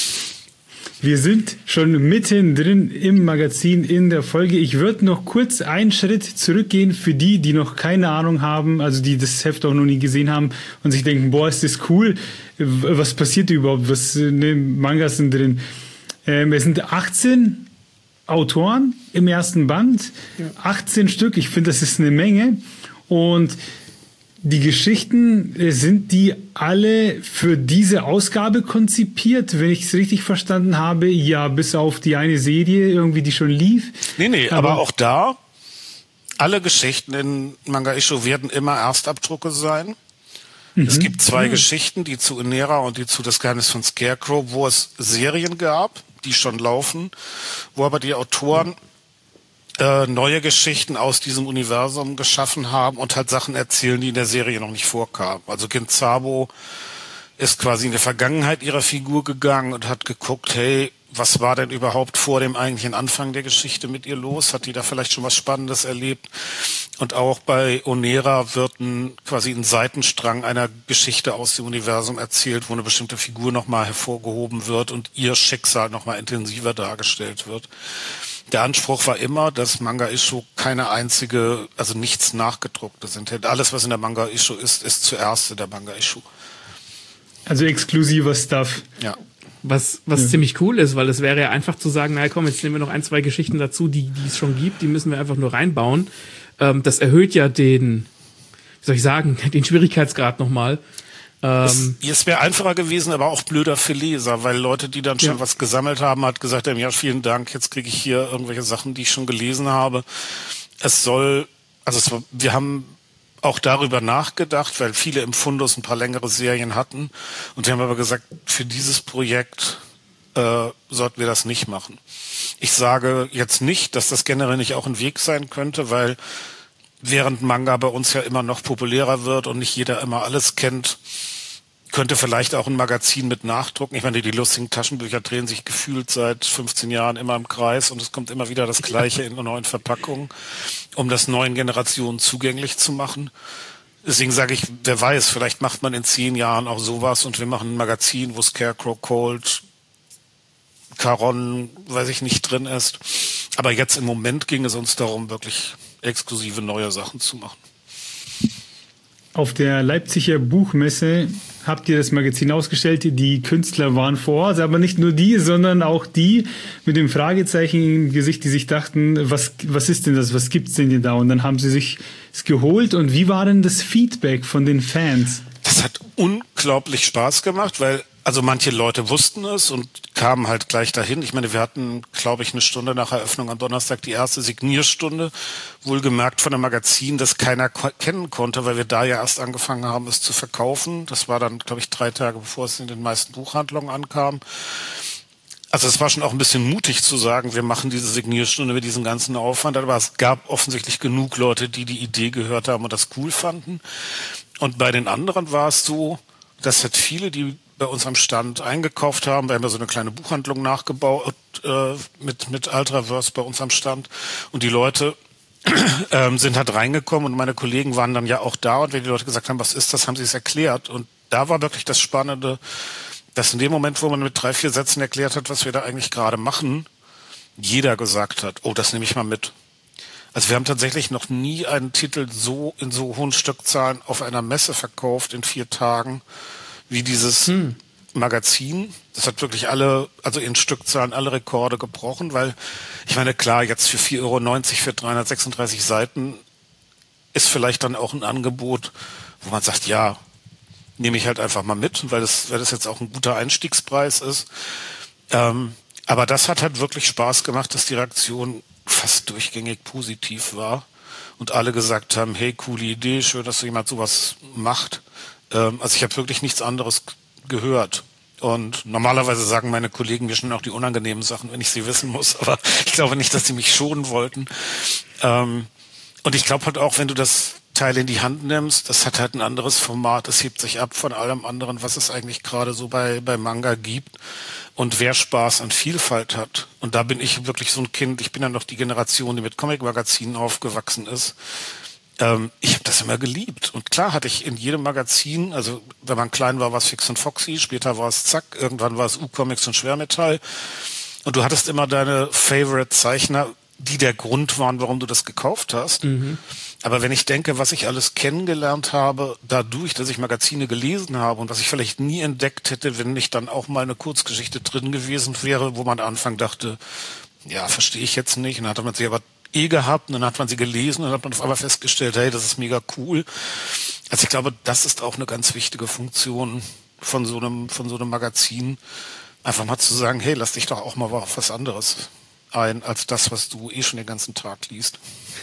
Wir sind schon mittendrin im Magazin in der Folge. Ich würde noch kurz einen Schritt zurückgehen für die, die noch keine Ahnung haben, also die das Heft auch noch nie gesehen haben und sich denken, boah, ist das cool. Was passiert überhaupt? Was ne, Mangas sind drin? Ähm, es sind achtzehn Autoren im ersten Band. Ja. achtzehn Stück. Ich finde, das ist eine Menge. Und die Geschichten, sind die alle für diese Ausgabe konzipiert, wenn ich es richtig verstanden habe? Ja, bis auf die eine Serie irgendwie, die schon lief. Nee, nee, aber, aber auch da, alle Geschichten in Manga Issho werden immer Erstabdrucke sein. Mhm. Es gibt zwei mhm. Geschichten, die zu Inera und die zu Das Geheimnis von Scarecrow, wo es Serien gab, die schon laufen, wo aber die Autoren mhm. Äh, neue Geschichten aus diesem Universum geschaffen haben und halt Sachen erzählen, die in der Serie noch nicht vorkamen. Also Ginzabo ist quasi in die Vergangenheit ihrer Figur gegangen und hat geguckt, hey, was war denn überhaupt vor dem eigentlichen Anfang der Geschichte mit ihr los? Hat die da vielleicht schon was Spannendes erlebt? Und auch bei Onera wird ein, quasi ein Seitenstrang einer Geschichte aus dem Universum erzählt, wo eine bestimmte Figur nochmal hervorgehoben wird und ihr Schicksal nochmal intensiver dargestellt wird. Der Anspruch war immer, dass Manga Issho keine einzige, also nichts Nachgedrucktes enthält. Alles, was in der Manga Issho ist, ist zuerst in der Manga Issho. Also exklusiver Stuff. Ja. Was, was ja. ziemlich cool ist, weil es wäre ja einfach zu sagen, na komm, jetzt nehmen wir noch ein, zwei Geschichten dazu, die, die es schon gibt, die müssen wir einfach nur reinbauen. Ähm, das erhöht ja den, wie soll ich sagen, den Schwierigkeitsgrad nochmal. Ähm, es es wäre einfacher gewesen, aber auch blöder für Leser, weil Leute, die dann schon ja. was gesammelt haben, hat gesagt haben, ja, vielen Dank, jetzt kriege ich hier irgendwelche Sachen, die ich schon gelesen habe. Es soll, also es war, wir haben auch darüber nachgedacht, weil viele im Fundus ein paar längere Serien hatten und wir haben aber gesagt, für dieses Projekt äh, sollten wir das nicht machen. Ich sage jetzt nicht, dass das generell nicht auch ein Weg sein könnte, weil während Manga bei uns ja immer noch populärer wird und nicht jeder immer alles kennt, könnte vielleicht auch ein Magazin mit nachdrucken. Ich meine, die lustigen Taschenbücher drehen sich gefühlt seit fünfzehn Jahren immer im Kreis und es kommt immer wieder das Gleiche in neuen Verpackungen, um das neuen Generationen zugänglich zu machen. Deswegen sage ich, wer weiß, vielleicht macht man in zehn Jahren auch sowas und wir machen ein Magazin, wo Scarecrow, Cold, Caron, weiß ich nicht, drin ist. Aber jetzt im Moment ging es uns darum, wirklich exklusive neue Sachen zu machen. Auf der Leipziger Buchmesse habt ihr das Magazin ausgestellt. Die Künstler waren vor Ort, aber nicht nur die, sondern auch die mit dem Fragezeichen im Gesicht, die sich dachten, was, was ist denn das, was gibt's denn hier da? Und dann haben sie sich es geholt. Und wie war denn das Feedback von den Fans? Das hat unglaublich Spaß gemacht, weil also manche Leute wussten es und kamen halt gleich dahin. Ich meine, wir hatten, glaube ich, eine Stunde nach Eröffnung am Donnerstag die erste Signierstunde, wohlgemerkt von einem Magazin, das keiner ko- kennen konnte, weil wir da ja erst angefangen haben, es zu verkaufen. Das war dann, glaube ich, drei Tage, bevor es in den meisten Buchhandlungen ankam. Also es war schon auch ein bisschen mutig zu sagen, wir machen diese Signierstunde mit diesem ganzen Aufwand, aber es gab offensichtlich genug Leute, die die Idee gehört haben und das cool fanden. Und bei den anderen war es so, dass halt viele, die bei uns am Stand eingekauft haben. Wir haben ja so eine kleine Buchhandlung nachgebaut äh, mit mit Ultraverse bei uns am Stand. Und die Leute ähm, sind halt reingekommen und meine Kollegen waren dann ja auch da. Und wenn die Leute gesagt haben, was ist das, haben sie es erklärt. Und da war wirklich das Spannende, dass in dem Moment, wo man mit drei, vier Sätzen erklärt hat, was wir da eigentlich gerade machen, jeder gesagt hat, oh, das nehme ich mal mit. Also wir haben tatsächlich noch nie einen Titel so in so hohen Stückzahlen auf einer Messe verkauft in vier Tagen, wie dieses hm. Magazin. Das hat wirklich alle, also in Stückzahlen alle Rekorde gebrochen, weil ich meine, klar, jetzt für vier Euro neunzig für dreihundertsechsunddreißig Seiten ist vielleicht dann auch ein Angebot, wo man sagt, ja, nehme ich halt einfach mal mit, weil das, weil das jetzt auch ein guter Einstiegspreis ist. Ähm, aber das hat halt wirklich Spaß gemacht, dass die Reaktion fast durchgängig positiv war und alle gesagt haben, hey, coole Idee, schön, dass jemand sowas macht. Ähm, also ich habe wirklich nichts anderes gehört. Und normalerweise sagen meine Kollegen mir schon auch die unangenehmen Sachen, wenn ich sie wissen muss. Aber ich glaube nicht, dass sie mich schonen wollten. Ähm, und ich glaube halt auch, wenn du das Teil in die Hand nimmst, das hat halt ein anderes Format. Es hebt sich ab von allem anderen, was es eigentlich gerade so bei, bei Manga gibt. Und wer Spaß an Vielfalt hat. Und da bin ich wirklich so ein Kind. Ich bin ja noch die Generation, die mit Comic-Magazinen aufgewachsen ist. Ich habe das immer geliebt. Und klar hatte ich in jedem Magazin, also wenn man klein war, war es Fix und Foxy, später war es Zack, irgendwann war es U-Comics und Schwermetall. Und du hattest immer deine Favorite-Zeichner, die der Grund waren, warum du das gekauft hast. Mhm. Aber wenn ich denke, was ich alles kennengelernt habe, dadurch, dass ich Magazine gelesen habe und was ich vielleicht nie entdeckt hätte, wenn nicht dann auch mal eine Kurzgeschichte drin gewesen wäre, wo man am Anfang dachte, ja, verstehe ich jetzt nicht. Und dann hatte man sie aber eh gehabt und dann hat man sie gelesen und dann hat man auf einmal festgestellt, hey, das ist mega cool. Also ich glaube, das ist auch eine ganz wichtige Funktion von so einem, von so einem Magazin. Einfach mal zu sagen, hey, lass dich doch auch mal auf was anderes ein, als das, was du eh schon den ganzen Tag liest.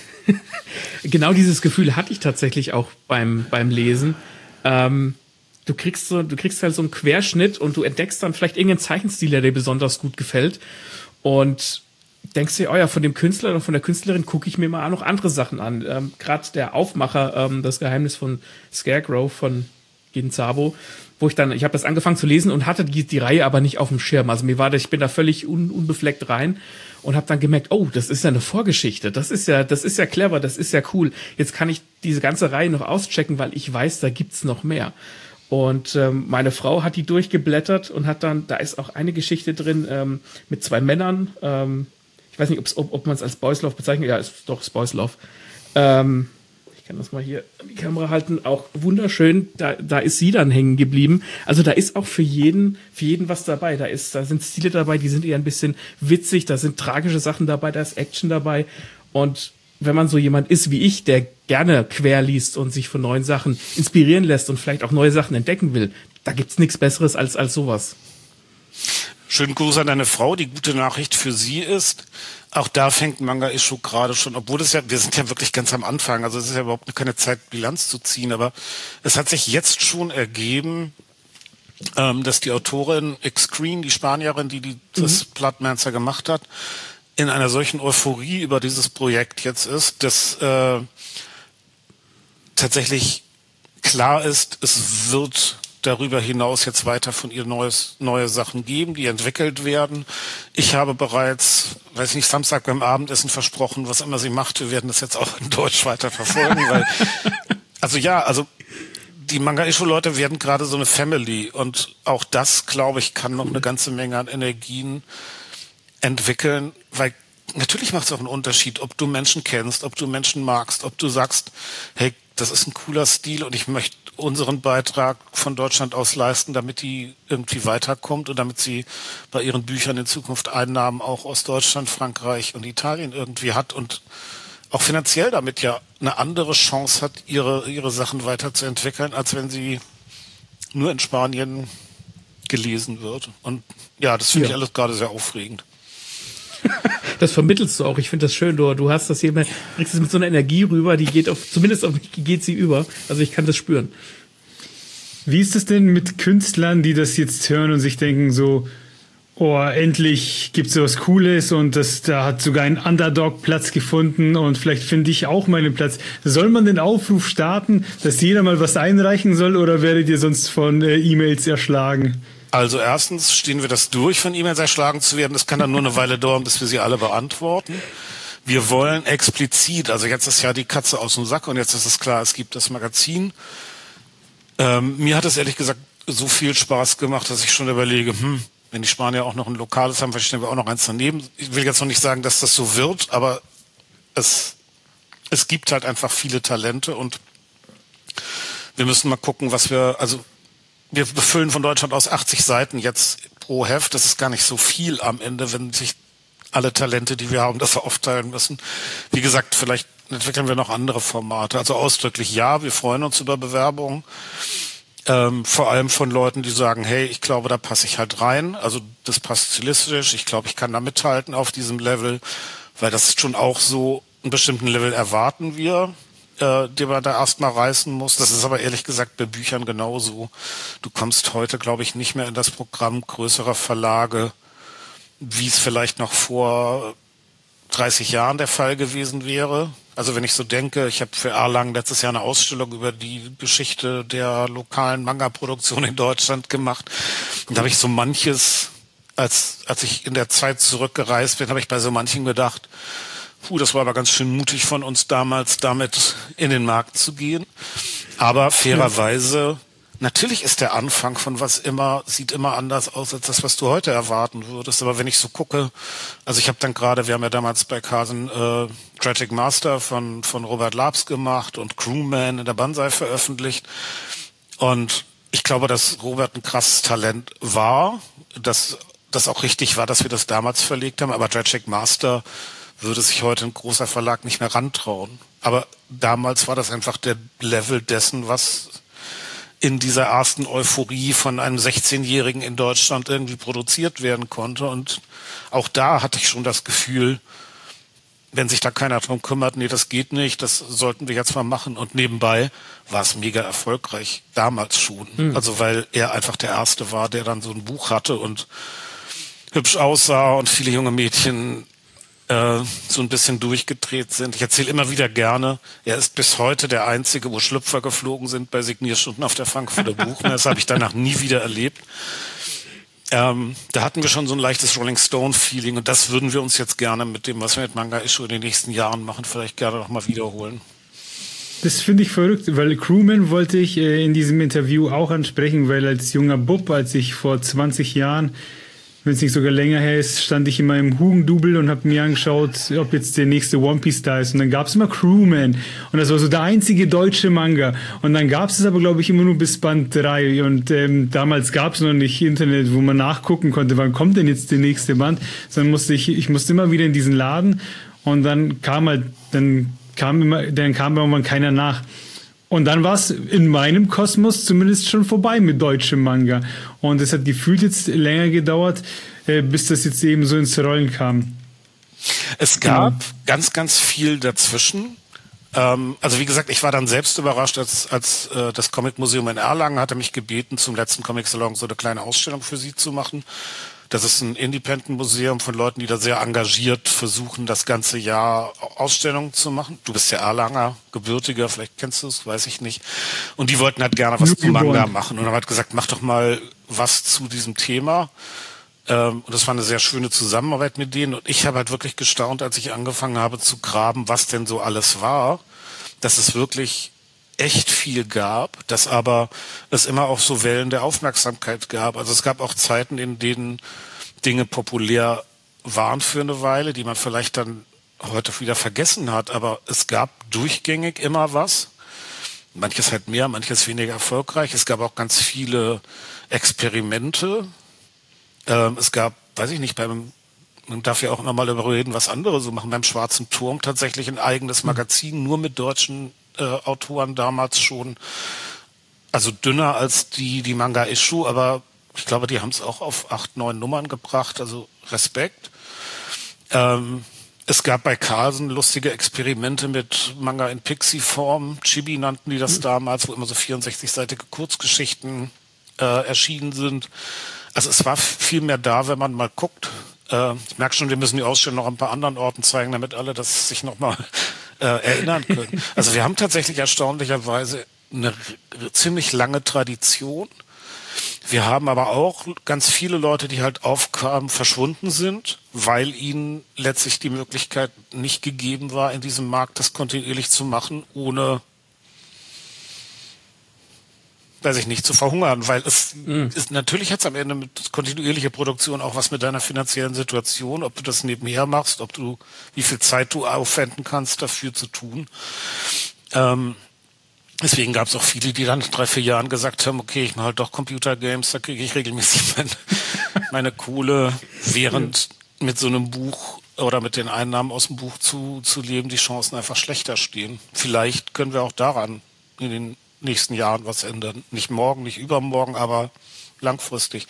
Genau dieses Gefühl hatte ich tatsächlich auch beim, beim Lesen. Ähm, du kriegst so, du kriegst halt so einen Querschnitt und du entdeckst dann vielleicht irgendeinen Zeichenstil, der dir besonders gut gefällt und denkst dir, oh ja, von dem Künstler oder von der Künstlerin gucke ich mir mal noch andere Sachen an. Ähm, Gerade der Aufmacher, ähm, das Geheimnis von Scarecrow von Gin Szabo, wo ich dann, ich habe das angefangen zu lesen und hatte die, die Reihe aber nicht auf dem Schirm. Also mir war, ich bin da völlig un, unbefleckt rein und habe dann gemerkt, oh, das ist ja eine Vorgeschichte. Das ist ja, das ist ja clever, das ist ja cool. Jetzt kann ich diese ganze Reihe noch auschecken, weil ich weiß, da gibt's noch mehr. Und ähm, meine Frau hat die durchgeblättert und hat dann, da ist auch eine Geschichte drin ähm, mit zwei Männern. Ähm, ich weiß nicht, ob's, ob, ob man es als Boys Love bezeichnet. Ja, ist doch Boys Love. Ähm, ich kann das mal hier an die Kamera halten. Auch wunderschön. Da, da ist sie dann hängen geblieben. Also da ist auch für jeden, für jeden was dabei. Da ist, da sind Stile dabei, die sind eher ein bisschen witzig. Da sind tragische Sachen dabei. Da ist Action dabei. Und wenn man so jemand ist wie ich, der gerne quer liest und sich von neuen Sachen inspirieren lässt und vielleicht auch neue Sachen entdecken will, da gibt's nichts Besseres als, als sowas. Schönen Gruß an deine Frau. Die gute Nachricht für sie ist, auch da fängt Manga Issho gerade schon, obwohl es ja, wir sind ja wirklich ganz am Anfang, also es ist ja überhaupt keine Zeit, Bilanz zu ziehen, aber es hat sich jetzt schon ergeben, ähm, dass die Autorin X-Screen, die Spanierin, die, die das mhm. Bloodmancer gemacht hat, in einer solchen Euphorie über dieses Projekt jetzt ist, dass äh, tatsächlich klar ist, es wird darüber hinaus jetzt weiter von ihr neues, neue Sachen geben, die entwickelt werden. Ich habe bereits, weiß nicht, Samstag beim Abendessen versprochen, was immer sie macht, wir werden das jetzt auch in Deutsch weiter verfolgen, weil, also ja, also die Manga-Issho-Leute werden gerade so eine Family und auch das, glaube ich, kann noch eine ganze Menge an Energien entwickeln, weil natürlich macht es auch einen Unterschied, ob du Menschen kennst, ob du Menschen magst, ob du sagst, hey, das ist ein cooler Stil und ich möchte unseren Beitrag von Deutschland aus leisten, damit die irgendwie weiterkommt und damit sie bei ihren Büchern in Zukunft Einnahmen auch aus Deutschland, Frankreich und Italien irgendwie hat und auch finanziell damit ja eine andere Chance hat, ihre, ihre Sachen weiterzuentwickeln, als wenn sie nur in Spanien gelesen wird. Und ja, das finde ja. ich alles gerade sehr aufregend. Das vermittelst du auch. Ich finde das schön. Du, du hast das hier, kriegst es mit so einer Energie rüber, die geht auf, zumindest auf mich geht sie über. Also ich kann das spüren. Wie ist es denn mit Künstlern, die das jetzt hören und sich denken so, oh, endlich gibt's so was Cooles und das, da hat sogar ein Underdog Platz gefunden und vielleicht finde ich auch meinen Platz. Soll man den Aufruf starten, dass jeder mal was einreichen soll oder werdet ihr sonst von äh, E-Mails erschlagen? Also erstens stehen wir das durch, von E-Mails erschlagen zu werden. Das kann dann nur eine Weile dauern, bis wir sie alle beantworten. Wir wollen explizit, also jetzt ist ja die Katze aus dem Sack und jetzt ist es klar, es gibt das Magazin. Ähm, mir hat es ehrlich gesagt so viel Spaß gemacht, dass ich schon überlege, hm, wenn die Spanier auch noch ein lokales haben, vielleicht stellen wir auch noch eins daneben. Ich will jetzt noch nicht sagen, dass das so wird, aber es, es gibt halt einfach viele Talente und wir müssen mal gucken, was wir, also wir befüllen von Deutschland aus achtzig Seiten jetzt pro Heft. Das ist gar nicht so viel am Ende, wenn sich alle Talente, die wir haben, das aufteilen müssen. Wie gesagt, vielleicht entwickeln wir noch andere Formate. Also ausdrücklich ja, wir freuen uns über Bewerbungen. Ähm, vor allem von Leuten, die sagen, hey, ich glaube, da passe ich halt rein. Also das passt stilistisch. Ich glaube, ich kann da mithalten auf diesem Level, weil das ist schon auch so, einen bestimmten Level erwarten wir, äh, den man da erstmal reißen muss. Das ist aber ehrlich gesagt bei Büchern genauso. Du kommst heute, glaube ich, nicht mehr in das Programm größerer Verlage, wie es vielleicht noch vor dreißig Jahren der Fall gewesen wäre. Also wenn ich so denke, ich habe für Erlangen letztes Jahr eine Ausstellung über die Geschichte der lokalen Manga-Produktion in Deutschland gemacht. Und da habe ich so manches, als als ich in der Zeit zurückgereist bin, habe ich bei so manchen gedacht, puh, das war aber ganz schön mutig von uns damals, damit in den Markt zu gehen. Aber fairerweise, natürlich ist der Anfang von was immer, sieht immer anders aus als das, was du heute erwarten würdest. Aber wenn ich so gucke, also ich habe dann gerade, wir haben ja damals bei Carson äh, Tragic Master von von Robert Labs gemacht und Crewman in der Banzai veröffentlicht. Und ich glaube, dass Robert ein krasses Talent war, dass das auch richtig war, dass wir das damals verlegt haben. Aber Tragic Master würde sich heute ein großer Verlag nicht mehr rantrauen. Aber damals war das einfach der Level dessen, was in dieser ersten Euphorie von einem sechzehnjährigen in Deutschland irgendwie produziert werden konnte. Und auch da hatte ich schon das Gefühl, wenn sich da keiner drum kümmert, nee, das geht nicht, das sollten wir jetzt mal machen. Und nebenbei war es mega erfolgreich, damals schon. Mhm. Also weil er einfach der Erste war, der dann so ein Buch hatte und hübsch aussah und viele junge Mädchen äh, so ein bisschen durchgedreht sind. Ich erzähle immer wieder gerne, er ist bis heute der Einzige, wo Schlüpfer geflogen sind bei Signierstunden auf der Frankfurter Buchmesse. Das habe ich danach nie wieder erlebt. Ähm, da hatten wir schon so ein leichtes Rolling Stone-Feeling und das würden wir uns jetzt gerne mit dem, was wir mit Manga Issue in den nächsten Jahren machen, vielleicht gerne noch mal wiederholen. Das finde ich verrückt, weil Crewman wollte ich äh, in diesem Interview auch ansprechen, weil als junger Bub, als ich vor zwanzig Jahren, wenn es nicht sogar länger her ist, stand ich immer im Hugendubel und habe mir angeschaut, ob jetzt der nächste One Piece da ist. Und dann gab es immer Crewman. Und das war so der einzige deutsche Manga. Und dann gab es es aber, glaube ich, immer nur bis Band drei. Und ähm, damals gab es noch nicht Internet, wo man nachgucken konnte, wann kommt denn jetzt der nächste Band. Sondern musste ich, ich musste immer wieder in diesen Laden. Und dann kam halt, dann kam immer, dann kam irgendwann keiner nach. Und dann war es in meinem Kosmos zumindest schon vorbei mit deutschem Manga. Und es hat gefühlt jetzt länger gedauert, äh, bis das jetzt eben so ins Rollen kam. Es gab ja. ganz, ganz viel dazwischen. Ähm, also wie gesagt, ich war dann selbst überrascht, als, als äh, das Comic-Museum in Erlangen hatte mich gebeten, zum letzten Comic-Salon so eine kleine Ausstellung für sie zu machen. Das ist ein Independent-Museum von Leuten, die da sehr engagiert versuchen, das ganze Jahr Ausstellungen zu machen. Du bist ja Erlanger, Gebürtiger, vielleicht kennst du es, weiß ich nicht. Und die wollten halt gerne was zu Manga machen und haben halt gesagt, mach doch mal was zu diesem Thema. Und das war eine sehr schöne Zusammenarbeit mit denen. Und ich habe halt wirklich gestaunt, als ich angefangen habe zu graben, was denn so alles war, dass es wirklich echt viel gab, dass aber es immer auch so Wellen der Aufmerksamkeit gab. Also es gab auch Zeiten, in denen Dinge populär waren für eine Weile, die man vielleicht dann heute wieder vergessen hat, aber es gab durchgängig immer was. Manches halt mehr, manches weniger erfolgreich. Es gab auch ganz viele Experimente. Ähm, es gab, weiß ich nicht, beim man darf ja auch immer mal darüber reden, was andere so machen. Beim Schwarzen Turm tatsächlich ein eigenes Magazin, nur mit deutschen äh, Autoren damals schon. Also dünner als die, die Manga Issue, aber ich glaube, die haben es auch auf acht, neun Nummern gebracht. Also Respekt. Ähm, es gab bei Carlsen lustige Experimente mit Manga in Pixie-Form. Chibi nannten die das damals, wo immer so vierundsechzig-seitige Kurzgeschichten äh, erschienen sind. Also es war viel mehr da, wenn man mal guckt. Äh, ich merke schon, wir müssen die Ausstellung noch an ein paar anderen Orten zeigen, damit alle das sich noch mal äh, erinnern können. Also wir haben tatsächlich erstaunlicherweise eine r- ziemlich lange Tradition. Wir haben aber auch ganz viele Leute, die halt aufkamen, verschwunden sind, weil ihnen letztlich die Möglichkeit nicht gegeben war, in diesem Markt das kontinuierlich zu machen, ohne, weiß ich nicht, zu verhungern, weil es mhm. ist, natürlich hat es am Ende mit kontinuierlicher Produktion auch was mit deiner finanziellen Situation, ob du das nebenher machst, ob du, wie viel Zeit du aufwenden kannst, dafür zu tun. Ähm, Deswegen gab es auch viele, die dann nach drei, vier Jahren gesagt haben, okay, ich mache halt doch Computergames, da kriege ich regelmäßig meine, meine Kohle, während mit so einem Buch oder mit den Einnahmen aus dem Buch zu, zu leben, die Chancen einfach schlechter stehen. Vielleicht können wir auch daran in den nächsten Jahren was ändern. Nicht morgen, nicht übermorgen, aber langfristig.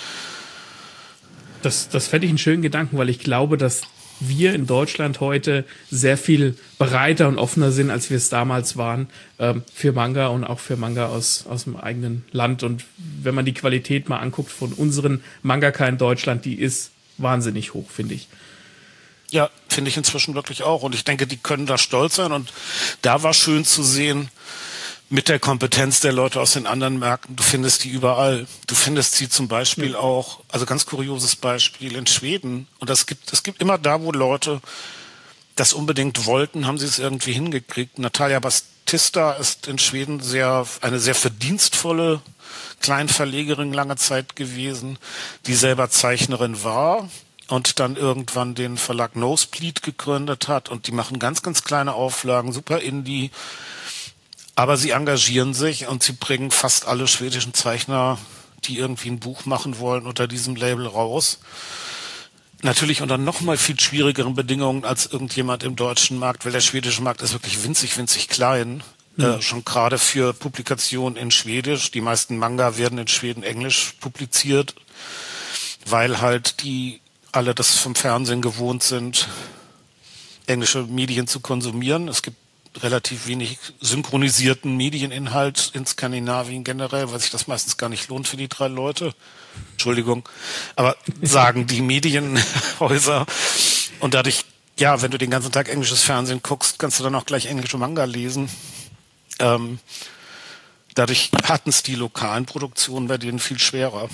Das, das fände ich einen schönen Gedanken, weil ich glaube, dass wir in Deutschland heute sehr viel bereiter und offener sind, als wir es damals waren, ähm, für Manga und auch für Manga aus, aus dem eigenen Land. Und wenn man die Qualität mal anguckt von unseren Mangaka in Deutschland, die ist wahnsinnig hoch, finde ich. Ja, finde ich inzwischen wirklich auch. Und ich denke, die können da stolz sein. Und da war schön zu sehen, mit der Kompetenz der Leute aus den anderen Märkten, du findest die überall. Du findest sie zum Beispiel ja. auch, also ganz kurioses Beispiel in Schweden. Und das gibt, es gibt immer da, wo Leute das unbedingt wollten, haben sie es irgendwie hingekriegt. Natalia Batista ist in Schweden sehr, eine sehr verdienstvolle Kleinverlegerin lange Zeit gewesen, die selber Zeichnerin war und dann irgendwann den Verlag Nosebleed gegründet hat. Und die machen ganz, ganz kleine Auflagen, super Indie. Aber sie engagieren sich und sie bringen fast alle schwedischen Zeichner, die irgendwie ein Buch machen wollen, unter diesem Label raus. Natürlich unter noch mal viel schwierigeren Bedingungen als irgendjemand im deutschen Markt, weil der schwedische Markt ist wirklich winzig, winzig klein. Mhm. Äh, schon gerade für Publikationen in Schwedisch. Die meisten Manga werden in Schweden Englisch publiziert, weil halt die alle das vom Fernsehen gewohnt sind, englische Medien zu konsumieren. Es gibt relativ wenig synchronisierten Medieninhalt in Skandinavien generell, weil sich das meistens gar nicht lohnt für die drei Leute. Entschuldigung. Aber sagen die Medienhäuser. Und dadurch, ja, wenn du den ganzen Tag englisches Fernsehen guckst, kannst du dann auch gleich englische Manga lesen. Ähm, dadurch hatten es die lokalen Produktionen bei denen viel schwerer.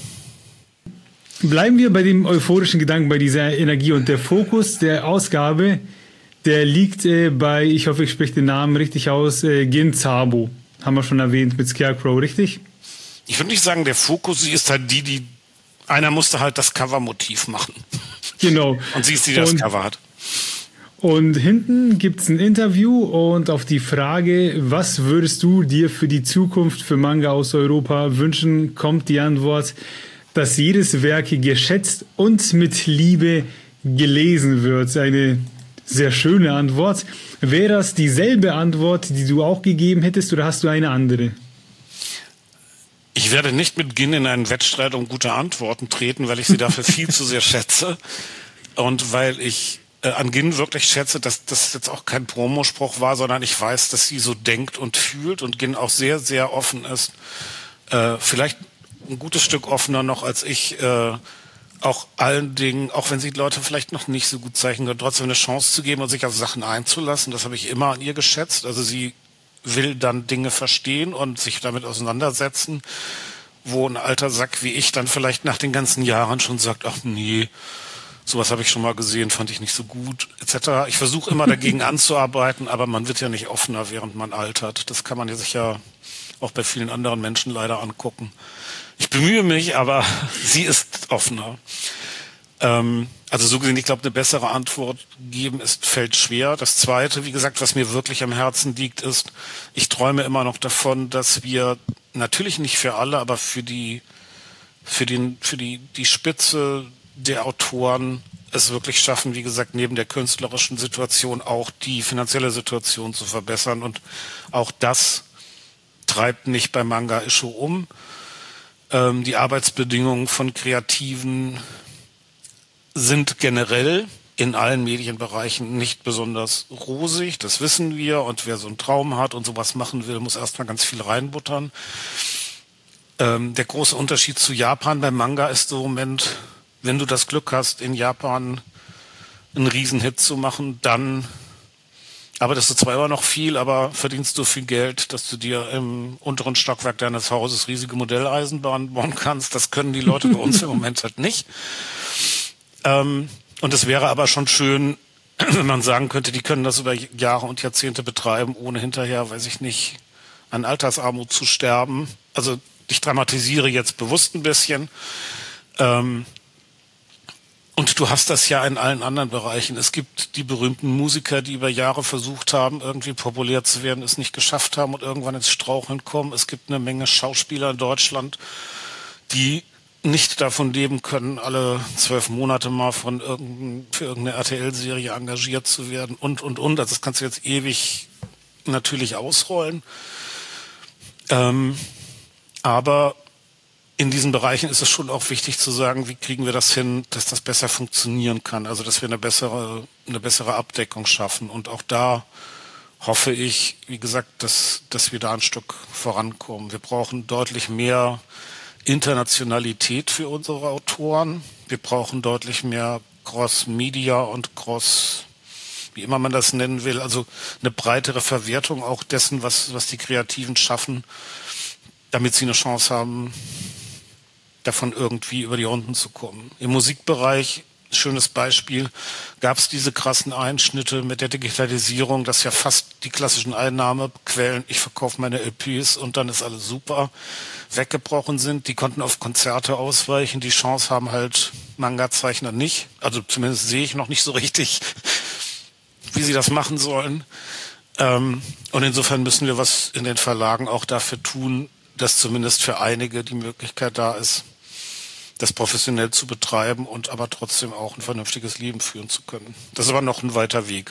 Bleiben wir bei dem euphorischen Gedanken, bei dieser Energie und der Fokus der Ausgabe. Der liegt äh, bei, ich hoffe, ich spreche den Namen richtig aus, äh, Gin Sabo. Haben wir schon erwähnt mit Scarecrow, richtig? Ich würde nicht sagen, der Fokus, sie ist halt die, die, einer musste halt das Covermotiv machen. Genau. Und sie ist die, die das und, Cover hat. Und hinten gibt es ein Interview und auf die Frage, was würdest du dir für die Zukunft für Manga aus Europa wünschen, kommt die Antwort, dass jedes Werk geschätzt und mit Liebe gelesen wird. Eine sehr schöne Antwort. Wäre das dieselbe Antwort, die du auch gegeben hättest, oder hast du eine andere? Ich werde nicht mit Gin in einen Wettstreit um gute Antworten treten, weil ich sie dafür viel zu sehr schätze. Und weil ich äh, an Gin wirklich schätze, dass das jetzt auch kein Promospruch war, sondern ich weiß, dass sie so denkt und fühlt und Gin auch sehr, sehr offen ist. Äh, vielleicht ein gutes Stück offener noch als ich, äh, auch allen Dingen, auch wenn sie Leute vielleicht noch nicht so gut zeichnen können, trotzdem eine Chance zu geben und sich auf Sachen einzulassen. Das habe ich immer an ihr geschätzt. Also sie will dann Dinge verstehen und sich damit auseinandersetzen, wo ein alter Sack wie ich dann vielleicht nach den ganzen Jahren schon sagt, ach nee, sowas habe ich schon mal gesehen, fand ich nicht so gut, et cetera. Ich versuche immer dagegen anzuarbeiten, aber man wird ja nicht offener, während man altert. Das kann man ja sich ja auch bei vielen anderen Menschen leider angucken. Ich bemühe mich, aber sie ist offener. Ähm, also so gesehen, ich glaube, eine bessere Antwort geben ist, fällt schwer. Das Zweite, wie gesagt, was mir wirklich am Herzen liegt, ist, ich träume immer noch davon, dass wir natürlich nicht für alle, aber für die, für den, für die, die Spitze der Autoren es wirklich schaffen, wie gesagt, neben der künstlerischen Situation auch die finanzielle Situation zu verbessern. Und auch das treibt mich bei Manga Issho um. Ähm, die Arbeitsbedingungen von Kreativen sind generell in allen Medienbereichen nicht besonders rosig. Das wissen wir. Und wer so einen Traum hat und sowas machen will, muss erstmal ganz viel reinbuttern. Ähm, der große Unterschied zu Japan beim Manga ist im Moment, wenn du das Glück hast, in Japan einen Riesenhit zu machen, dann arbeitest du zwar immer noch viel, aber verdienst du viel Geld, dass du dir im unteren Stockwerk deines Hauses riesige Modelleisenbahnen bauen kannst. Das können die Leute bei uns im Moment halt nicht. Ähm, und es wäre aber schon schön, wenn man sagen könnte, die können das über Jahre und Jahrzehnte betreiben, ohne hinterher, weiß ich nicht, an Altersarmut zu sterben. Also ich dramatisiere jetzt bewusst ein bisschen. Ähm, Und du hast das ja in allen anderen Bereichen. Es gibt die berühmten Musiker, die über Jahre versucht haben, irgendwie populär zu werden, es nicht geschafft haben und irgendwann ins Straucheln kommen. Es gibt eine Menge Schauspieler in Deutschland, die nicht davon leben können, alle zwölf Monate mal von irgendein, für irgendeine R T L-Serie engagiert zu werden und, und, und. Also das kannst du jetzt ewig natürlich ausrollen. Ähm, aber in diesen Bereichen ist es schon auch wichtig zu sagen, wie kriegen wir das hin, dass das besser funktionieren kann. Also dass wir eine bessere, eine bessere Abdeckung schaffen. Und auch da hoffe ich, wie gesagt, dass, dass wir da ein Stück vorankommen. Wir brauchen deutlich mehr Internationalität für unsere Autoren. Wir brauchen deutlich mehr Cross-Media und Cross, wie immer man das nennen will, also eine breitere Verwertung auch dessen, was, was die Kreativen schaffen, damit sie eine Chance haben, davon irgendwie über die Runden zu kommen. Im Musikbereich, schönes Beispiel, gab es diese krassen Einschnitte mit der Digitalisierung, dass ja fast die klassischen Einnahmequellen, ich verkaufe meine L Ps und dann ist alles super, weggebrochen sind. Die konnten auf Konzerte ausweichen. Die Chance haben halt Manga-Zeichner nicht. Also zumindest sehe ich noch nicht so richtig, wie sie das machen sollen. Ähm, und insofern müssen wir was in den Verlagen auch dafür tun, dass zumindest für einige die Möglichkeit da ist, das professionell zu betreiben und aber trotzdem auch ein vernünftiges Leben führen zu können. Das ist aber noch ein weiter Weg.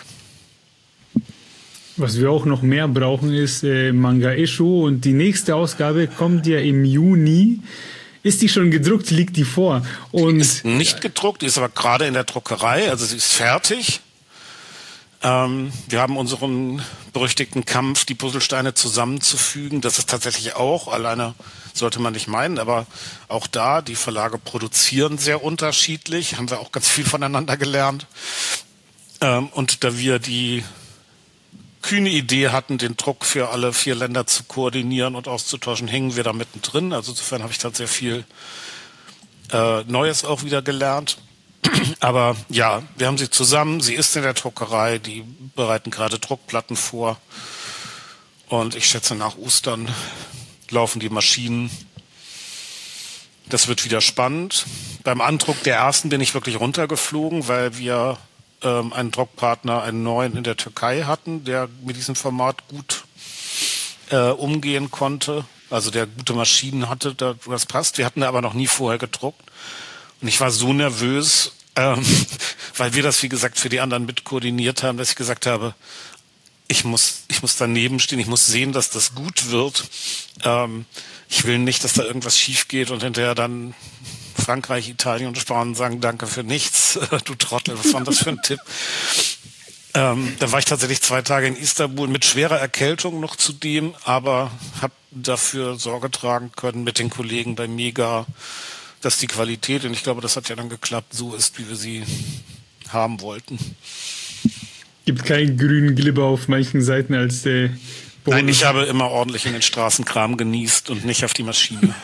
Was wir auch noch mehr brauchen, ist äh, Manga-Issue, und die nächste Ausgabe kommt ja im Juni. Ist die schon gedruckt? Liegt die vor? Und die ist nicht gedruckt, die ist aber gerade in der Druckerei, also sie ist fertig. Ähm, wir haben unseren berüchtigten Kampf, die Puzzlesteine zusammenzufügen. Das ist tatsächlich auch, alleine sollte man nicht meinen, aber auch da, die Verlage produzieren sehr unterschiedlich, haben wir auch ganz viel voneinander gelernt. Ähm, und da wir die kühne Idee hatten, den Druck für alle vier Länder zu koordinieren und auszutauschen, hängen wir da mittendrin. Also insofern habe ich dann sehr viel äh, Neues auch wieder gelernt. Aber ja, wir haben sie zusammen, sie ist in der Druckerei, die bereiten gerade Druckplatten vor und ich schätze, nach Ostern laufen die Maschinen. Das wird wieder spannend. Beim Andruck der ersten bin ich wirklich runtergeflogen, weil wir ähm, einen Druckpartner, einen neuen in der Türkei hatten, der mit diesem Format gut äh, umgehen konnte, also der gute Maschinen hatte, da, das passt. Wir hatten da aber noch nie vorher gedruckt. Und ich war so nervös, ähm, weil wir das, wie gesagt, für die anderen mit koordiniert haben, dass ich gesagt habe, ich muss, ich muss daneben stehen, ich muss sehen, dass das gut wird. Ähm, ich will nicht, dass da irgendwas schief geht und hinterher dann Frankreich, Italien und Spanien sagen, danke für nichts, du Trottel, was war denn das für ein Tipp? Ähm, da war ich tatsächlich zwei Tage in Istanbul mit schwerer Erkältung noch zudem, aber habe dafür Sorge tragen können mit den Kollegen bei Mega, dass die Qualität, und ich glaube, das hat ja dann geklappt, so ist, wie wir sie haben wollten. Gibt keinen grünen Glibber auf manchen Seiten als äh, Nein, ich habe immer ordentlich in den Straßenkram genießt und nicht auf die Maschine.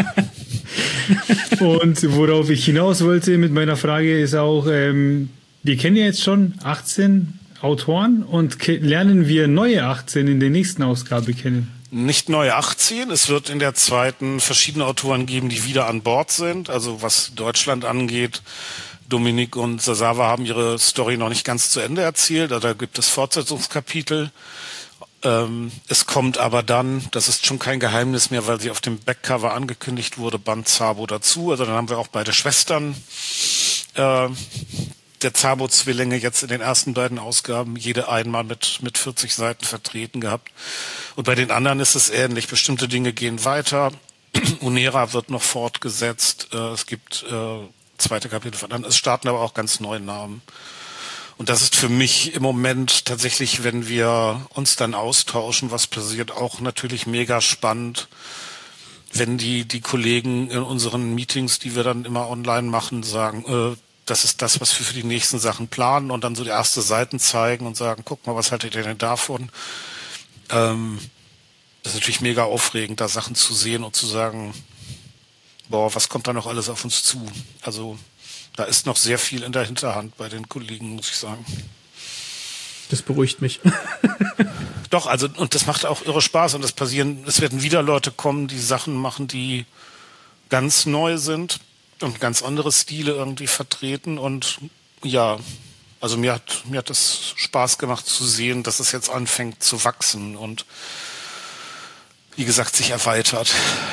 Und worauf ich hinaus wollte mit meiner Frage ist auch, ähm, wir kennen ja jetzt schon achtzehn Autoren und ke- lernen wir neue achtzehn in der nächsten Ausgabe kennen. Nicht neue achtzehn, es wird in der zweiten verschiedene Autoren geben, die wieder an Bord sind. Also was Deutschland angeht, Dominik und Sasawa haben ihre Story noch nicht ganz zu Ende erzählt, da gibt es Fortsetzungskapitel. Ähm, es kommt aber dann, das ist schon kein Geheimnis mehr, weil sie auf dem Backcover angekündigt wurde, Band Zabo dazu. Also dann haben wir auch beide Schwestern äh, der Zabo-Zwillinge jetzt in den ersten beiden Ausgaben jede einmal mit, mit vierzig Seiten vertreten gehabt. Und bei den anderen ist es ähnlich. Bestimmte Dinge gehen weiter. Unera wird noch fortgesetzt. Äh, es gibt äh, zweite Kapitel von anderen. Es starten aber auch ganz neue Namen. Und das ist für mich im Moment tatsächlich, wenn wir uns dann austauschen, was passiert, auch natürlich mega spannend, wenn die, die Kollegen in unseren Meetings, die wir dann immer online machen, sagen, äh, das ist das, was wir für die nächsten Sachen planen und dann so die erste Seiten zeigen und sagen, guck mal, was haltet ihr denn davon? Ähm, das ist natürlich mega aufregend, da Sachen zu sehen und zu sagen, boah, was kommt da noch alles auf uns zu? Also da ist noch sehr viel in der Hinterhand bei den Kollegen, muss ich sagen. Das beruhigt mich. Doch, also und das macht auch irre Spaß und es passieren, es werden wieder Leute kommen, die Sachen machen, die ganz neu sind. und ganz andere Stile irgendwie vertreten. Und ja, also mir hat mir hat es Spaß gemacht zu sehen, dass es jetzt anfängt zu wachsen und wie gesagt sich erweitert.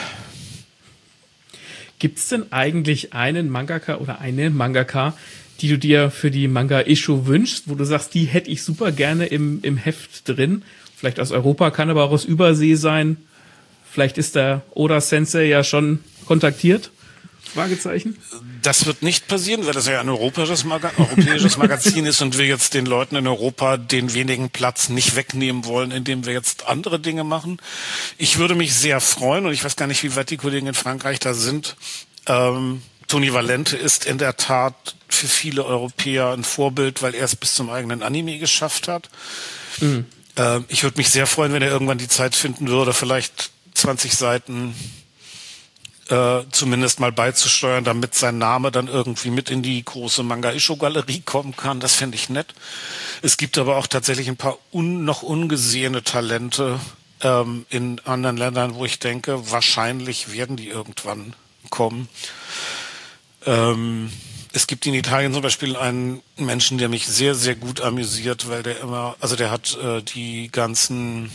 Gibt es denn eigentlich einen Mangaka oder eine Mangaka, die du dir für die Manga-Issue wünschst, wo du sagst, die hätte ich super gerne im, im Heft drin? Vielleicht aus Europa, kann aber auch aus Übersee sein. Vielleicht ist der Oda-Sensei ja schon kontaktiert? Fragezeichen. Das wird nicht passieren, weil das ja ein europäisches, Maga- europäisches Magazin ist und wir jetzt den Leuten in Europa den wenigen Platz nicht wegnehmen wollen, indem wir jetzt andere Dinge machen. Ich würde mich sehr freuen, und ich weiß gar nicht, wie weit die Kollegen in Frankreich da sind. Ähm, Tony Valente ist in der Tat für viele Europäer ein Vorbild, weil er es bis zum eigenen Anime geschafft hat. Mhm. Ähm, ich würde mich sehr freuen, wenn er irgendwann die Zeit finden würde, vielleicht zwanzig Seiten Äh, zumindest mal beizusteuern, damit sein Name dann irgendwie mit in die große Manga-Issue-Galerie kommen kann. Das fände ich nett. Es gibt aber auch tatsächlich ein paar un- noch ungesehene Talente ähm, in anderen Ländern, wo ich denke, wahrscheinlich werden die irgendwann kommen. Ähm, es gibt in Italien zum Beispiel einen Menschen, der mich sehr, sehr gut amüsiert, weil der immer, also der hat äh, die ganzen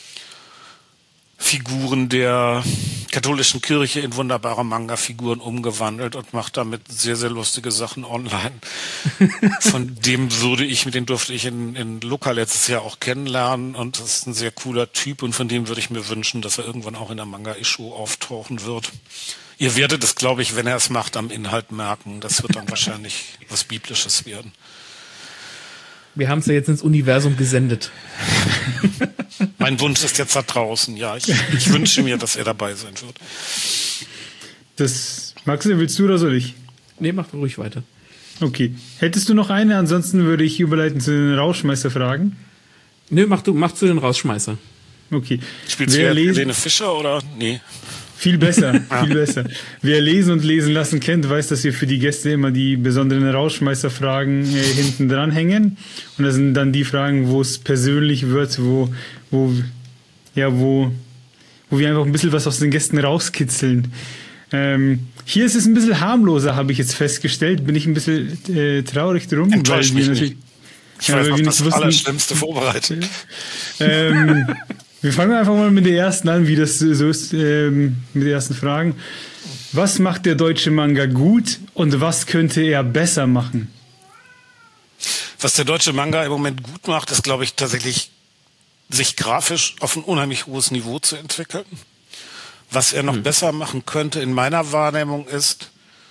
Figuren der katholischen Kirche in wunderbare Manga-Figuren umgewandelt und macht damit sehr, sehr lustige Sachen online. Von dem würde ich, mit dem durfte ich in, in Lucca letztes Jahr auch kennenlernen und das ist ein sehr cooler Typ und von dem würde ich mir wünschen, dass er irgendwann auch in der Manga-Issue auftauchen wird. Ihr werdet es, glaube ich, wenn er es macht, am Inhalt merken. Das wird dann wahrscheinlich was Biblisches werden. Wir haben es ja jetzt ins Universum gesendet. Mein Wunsch ist jetzt da draußen, ja. Ich, ich wünsche mir, dass er dabei sein wird. Das, Maxi, willst du oder soll ich? Nee, mach ruhig weiter. Okay. Hättest du noch eine? Ansonsten würde ich überleiten zu den Rausschmeißer-Fragen. Nö, mach du, mach zu den Rausschmeißer. Okay. Spielst du Helene Fischer oder? Nee. Viel besser, viel besser. Wer Lesen und Lesen lassen kennt, weiß, dass wir für die Gäste immer die besonderen Rausschmeißer-Fragen äh, hinten dran hängen. Und das sind dann die Fragen, wo es persönlich wird, wo, wo, ja, wo, wo wir einfach ein bisschen was aus den Gästen rauskitzeln. Ähm, hier ist es ein bisschen harmloser, habe ich jetzt festgestellt. Bin ich ein bisschen äh, traurig drum. Enttäuscht weil wir mich natürlich, nicht. Ich ja, weiß noch, das wussten, Allerschlimmste vorbereitet. ähm, Wir fangen einfach mal mit der ersten an, wie das so ist, ähm, mit den ersten Fragen. Was macht der deutsche Manga gut und was könnte er besser machen? Was der deutsche Manga im Moment gut macht, ist, glaube ich, tatsächlich, sich grafisch auf ein unheimlich hohes Niveau zu entwickeln. Was er noch hm. besser machen könnte, in meiner Wahrnehmung, ist,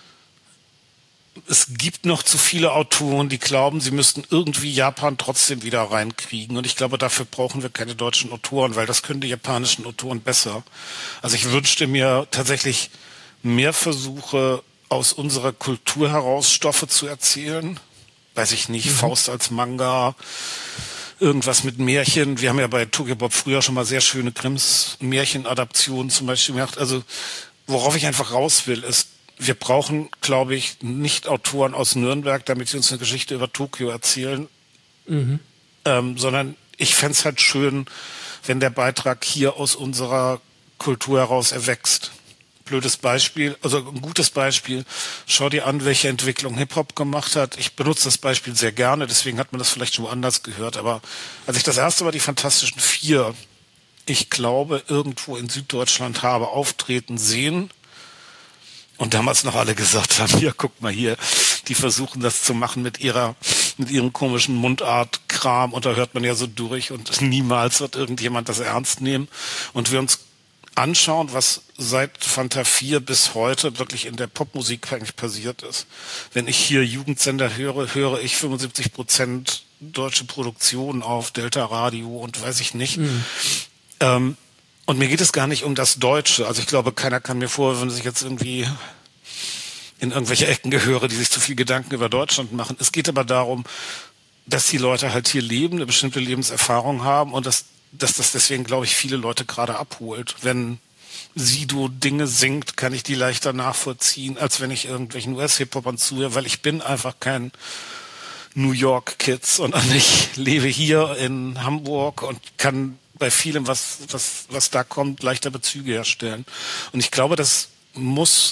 es gibt noch zu viele Autoren, die glauben, sie müssten irgendwie Japan trotzdem wieder reinkriegen. Und ich glaube, dafür brauchen wir keine deutschen Autoren, weil das können die japanischen Autoren besser. Also ich wünschte mir tatsächlich mehr Versuche, aus unserer Kultur heraus Stoffe zu erzählen. Weiß ich nicht, mhm. Faust als Manga, irgendwas mit Märchen. Wir haben ja bei Tokyopop früher schon mal sehr schöne Grimms Märchenadaptionen zum Beispiel gemacht. Also worauf ich einfach raus will, ist, wir brauchen, glaube ich, nicht Autoren aus Nürnberg, damit sie uns eine Geschichte über Tokio erzählen, mhm. ähm, sondern ich fände es halt schön, wenn der Beitrag hier aus unserer Kultur heraus erwächst. Blödes Beispiel, also ein gutes Beispiel. Schau dir an, welche Entwicklung Hip-Hop gemacht hat. Ich benutze das Beispiel sehr gerne, deswegen hat man das vielleicht schon woanders gehört. Aber als ich das erste Mal die Fantastischen Vier, ich glaube, irgendwo in Süddeutschland habe auftreten sehen, und damals noch alle gesagt haben, hier, guck mal hier, die versuchen das zu machen mit ihrer, mit ihrem komischen Mundart-Kram und da hört man ja so durch und niemals wird irgendjemand das ernst nehmen. Und wir uns anschauen, was seit Fanta vier bis heute wirklich in der Popmusik eigentlich passiert ist. Wenn ich hier Jugendsender höre, höre ich fünfundsiebzig Prozent deutsche Produktionen auf Delta Radio und weiß ich nicht. Mhm. Ähm, Und mir geht es gar nicht um das Deutsche. Also ich glaube, keiner kann mir vorwerfen, dass ich jetzt irgendwie in irgendwelche Ecken gehöre, die sich zu viel Gedanken über Deutschland machen. Es geht aber darum, dass die Leute halt hier leben, eine bestimmte Lebenserfahrung haben und dass, dass das deswegen, glaube ich, viele Leute gerade abholt. Wenn Sido Dinge singt, kann ich die leichter nachvollziehen, als wenn ich irgendwelchen U S-Hip-Hopern zuhöre, weil ich bin einfach kein New York Kids und ich lebe hier in Hamburg und kann bei vielem, was, was, was da kommt, leichter Bezüge herstellen. Und ich glaube, das muss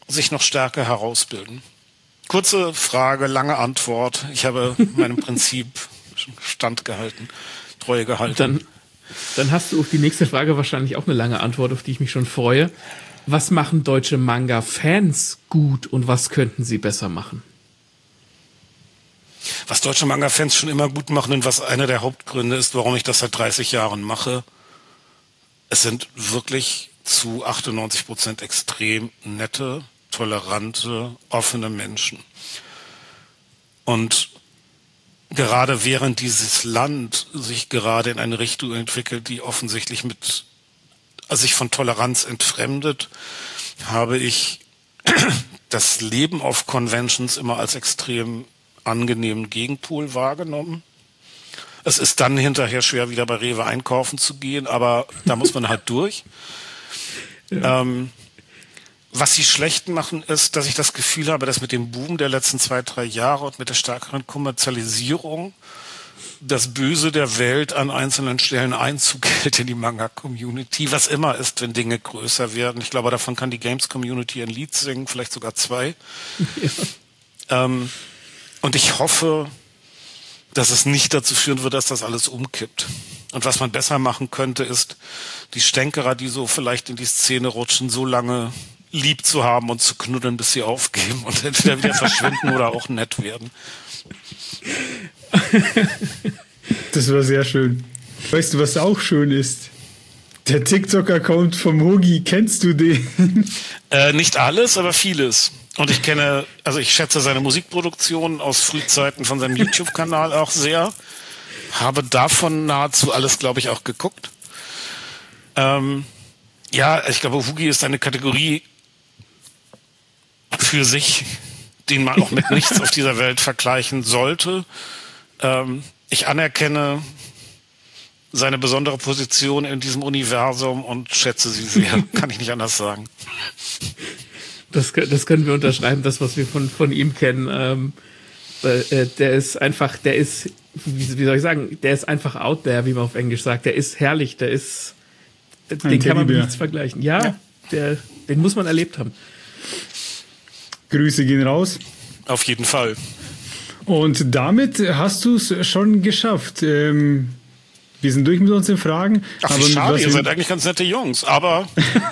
sich noch stärker herausbilden. Kurze Frage, lange Antwort. Ich habe meinem Prinzip standgehalten, Treue gehalten. Dann, dann hast du auf die nächste Frage wahrscheinlich auch eine lange Antwort, auf die ich mich schon freue. Was machen deutsche Manga-Fans gut und was könnten sie besser machen? Was deutsche Manga-Fans schon immer gut machen und was einer der Hauptgründe ist, warum ich das seit dreißig Jahren mache, es sind wirklich zu achtundneunzig Prozent extrem nette, tolerante, offene Menschen. Und gerade während dieses Land sich gerade in eine Richtung entwickelt, die offensichtlich mit, also sich von Toleranz entfremdet, habe ich das Leben auf Conventions immer als extrem angenehmen Gegenpol wahrgenommen. Es ist dann hinterher schwer, wieder bei Rewe einkaufen zu gehen, aber da muss man halt durch. Ja. Ähm, was sie schlecht machen, ist, dass ich das Gefühl habe, dass mit dem Boom der letzten zwei, drei Jahre und mit der stärkeren Kommerzialisierung das Böse der Welt an einzelnen Stellen Einzug hält in die Manga-Community, was immer ist, wenn Dinge größer werden. Ich glaube, davon kann die Games-Community ein Lied singen, vielleicht sogar zwei. Ja. Ähm, und ich hoffe, dass es nicht dazu führen wird, dass das alles umkippt. Und was man besser machen könnte, ist, die Stänkerer, die so vielleicht in die Szene rutschen, so lange lieb zu haben und zu knuddeln, bis sie aufgeben und entweder wieder verschwinden oder auch nett werden. Das war sehr schön. Weißt du, was auch schön ist? Der TikTok-Account vom Hugi, kennst du den? Äh, nicht alles, aber vieles. Und ich kenne, also ich schätze seine Musikproduktion aus Frühzeiten von seinem YouTube-Kanal auch sehr. Habe davon nahezu alles, glaube ich, auch geguckt. Ähm, ja, ich glaube, Hugi ist eine Kategorie für sich, den man auch mit nichts auf dieser Welt vergleichen sollte. Ähm, ich anerkenne seine besondere Position in diesem Universum und schätze sie sehr. Kann ich nicht anders sagen. Das, das können wir unterschreiben, das, was wir von, von ihm kennen. Ähm, äh, der ist einfach, der ist, wie, wie soll ich sagen, der ist einfach out there, wie man auf Englisch sagt. Der ist herrlich, der ist, den Ein kann man mit nichts vergleichen. Ja, ja. Der, den muss man erlebt haben. Grüße gehen raus. Auf jeden Fall. Und damit hast du es schon geschafft. Ähm, wir sind durch mit unseren Fragen. Ach, aber schade, ihr seid eigentlich ganz nette Jungs, aber...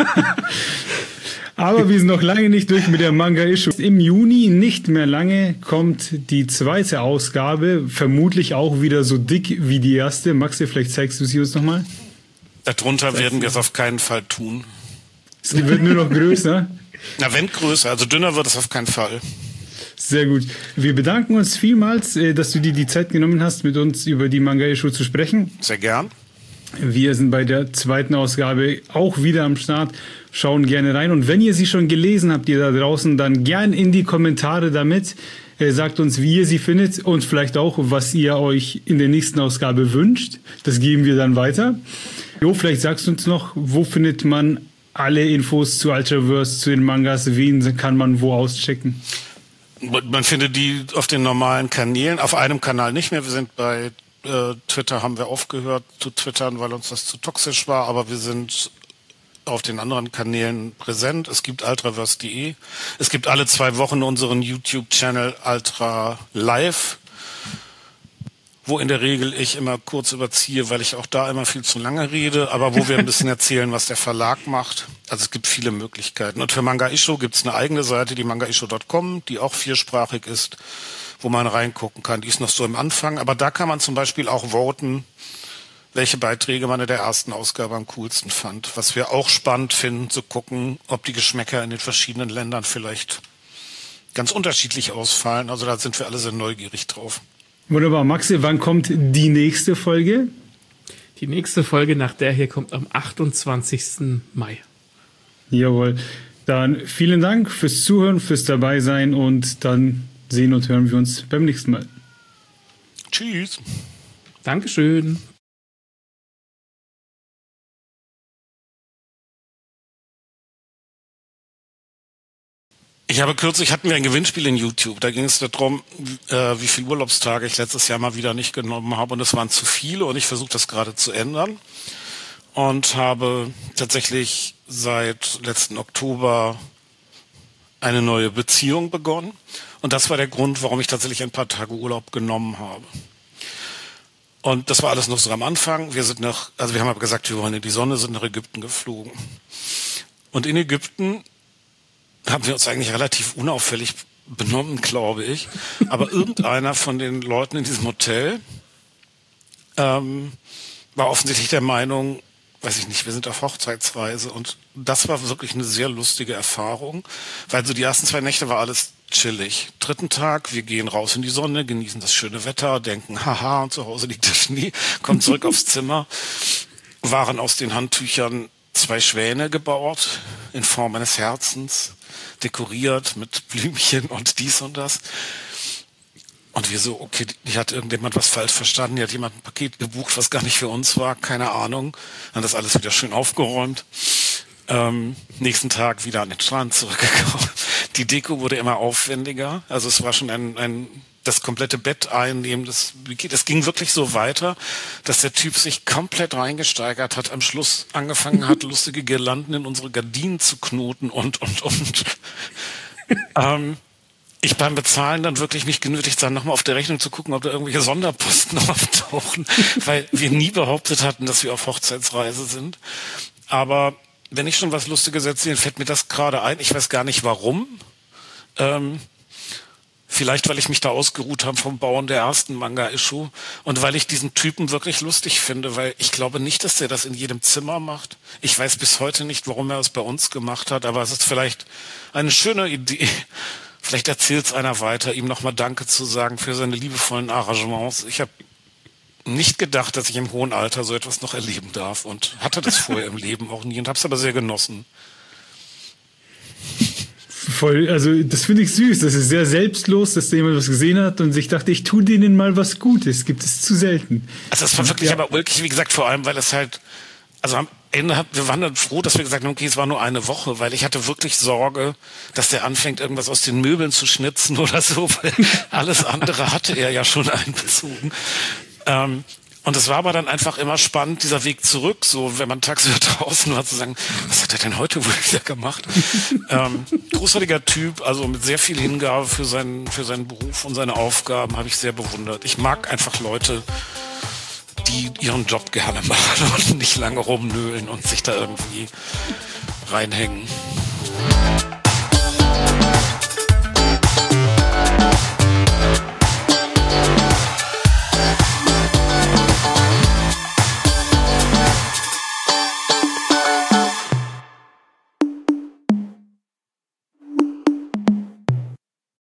Aber wir sind noch lange nicht durch mit der Manga-Issue. Im Juni, nicht mehr lange, kommt die zweite Ausgabe. Vermutlich auch wieder so dick wie die erste. Maxi, vielleicht zeigst du sie uns nochmal. Darunter werden wir es auf keinen Fall tun. Es wird nur noch größer. Na, wenn größer, also dünner wird es auf keinen Fall. Sehr gut. Wir bedanken uns vielmals, dass du dir die Zeit genommen hast, mit uns über die Manga-Issue zu sprechen. Sehr gern. Wir sind bei der zweiten Ausgabe auch wieder am Start. Schauen gerne rein. Und wenn ihr sie schon gelesen habt, ihr da draußen, dann gern in die Kommentare damit. Äh, sagt uns, wie ihr sie findet und vielleicht auch, was ihr euch in der nächsten Ausgabe wünscht. Das geben wir dann weiter. Jo, vielleicht sagst du uns noch, wo findet man alle Infos zu Ultraverse, zu den Mangas? Wen kann man wo auschecken? Man findet die auf den normalen Kanälen, auf einem Kanal nicht mehr. Wir sind bei äh, Twitter, haben wir aufgehört zu twittern, weil uns das zu toxisch war, aber wir sind auf den anderen Kanälen präsent. Es gibt ultraverse punkt de. Es gibt alle zwei Wochen unseren YouTube-Channel Ultra Live, wo in der Regel ich immer kurz überziehe, weil ich auch da immer viel zu lange rede, aber wo wir ein bisschen erzählen, was der Verlag macht. Also es gibt viele Möglichkeiten. Und für Manga Issue gibt es eine eigene Seite, die manga issue punkt com, die auch viersprachig ist, wo man reingucken kann. Die ist noch so im Anfang, aber da kann man zum Beispiel auch voten, welche Beiträge man in der ersten Ausgabe am coolsten fand. Was wir auch spannend finden, zu gucken, ob die Geschmäcker in den verschiedenen Ländern vielleicht ganz unterschiedlich ausfallen. Also da sind wir alle sehr neugierig drauf. Wunderbar. Maxi, wann kommt die nächste Folge? Die nächste Folge nach der hier kommt am achtundzwanzigsten Mai. Jawohl. Dann vielen Dank fürs Zuhören, fürs Dabeisein und dann sehen und hören wir uns beim nächsten Mal. Tschüss. Dankeschön. Ich habe kürzlich, hatten wir ein Gewinnspiel in YouTube, da ging es darum, äh, wie viele Urlaubstage ich letztes Jahr mal wieder nicht genommen habe und es waren zu viele und ich versuche das gerade zu ändern und habe tatsächlich seit letzten Oktober eine neue Beziehung begonnen. Und das war der Grund, warum ich tatsächlich ein paar Tage Urlaub genommen habe. Und das war alles noch so am Anfang. Wir sind nach, also wir haben aber gesagt, wir wollen in die Sonne, sind nach Ägypten geflogen. Und in Ägypten haben wir uns eigentlich relativ unauffällig benommen, glaube ich. Aber irgendeiner von den Leuten in diesem Hotel ähm, war offensichtlich der Meinung, weiß ich nicht, wir sind auf Hochzeitsreise. Und das war wirklich eine sehr lustige Erfahrung, weil so die ersten zwei Nächte war alles chillig. Dritten Tag, wir gehen raus in die Sonne, genießen das schöne Wetter, denken, haha, und zu Hause liegt der Schnee, kommen zurück aufs Zimmer, waren aus den Handtüchern zwei Schwäne gebaut, in Form eines Herzens, dekoriert mit Blümchen und dies und das. Und wir so, okay, die hat irgendjemand was falsch verstanden, die hat jemand ein Paket gebucht, was gar nicht für uns war, keine Ahnung. Dann das alles wieder schön aufgeräumt. Ähm, nächsten Tag wieder an den Strand zurückgekommen. Die Deko wurde immer aufwendiger. Also es war schon ein, ein das komplette Bett einnehmen. Das, das ging wirklich so weiter, dass der Typ sich komplett reingesteigert hat. Am Schluss angefangen hat, lustige Girlanden in unsere Gardinen zu knoten und, und, und. ähm, ich beim Bezahlen dann wirklich mich genötigt sah, nochmal auf der Rechnung zu gucken, ob da irgendwelche Sonderposten auftauchen, weil wir nie behauptet hatten, dass wir auf Hochzeitsreise sind. Aber wenn ich schon was Lustiges erzähle, fällt mir das gerade ein. Ich weiß gar nicht warum. Ähm, vielleicht, weil ich mich da ausgeruht habe vom Bauen der ersten Manga-Issue und weil ich diesen Typen wirklich lustig finde, weil ich glaube nicht, dass der das in jedem Zimmer macht. Ich weiß bis heute nicht, warum er es bei uns gemacht hat, aber es ist vielleicht eine schöne Idee. Vielleicht erzählt es einer weiter, ihm nochmal Danke zu sagen für seine liebevollen Arrangements. Ich habe nicht gedacht, dass ich im hohen Alter so etwas noch erleben darf und hatte das vorher im Leben auch nie und habe es aber sehr genossen. Voll, also das finde ich süß, das ist sehr selbstlos, dass da jemand was gesehen hat und sich dachte, ich tue denen mal was Gutes, gibt es zu selten. Also es war wirklich ja. aber wirklich, wie gesagt, vor allem, weil es halt, also am Ende, hat, wir waren dann froh, dass wir gesagt haben, okay, es war nur eine Woche, weil ich hatte wirklich Sorge, dass der anfängt, irgendwas aus den Möbeln zu schnitzen oder so, weil alles andere hatte er ja schon einbezogen. Ähm, und es war aber dann einfach immer spannend, dieser Weg zurück, so wenn man tagsüber draußen war, zu sagen, was hat er denn heute wohl wieder gemacht? ähm, großartiger Typ, also mit sehr viel Hingabe für seinen, für seinen Beruf und seine Aufgaben, habe ich sehr bewundert. Ich mag einfach Leute, die ihren Job gerne machen und nicht lange rumnölen und sich da irgendwie reinhängen.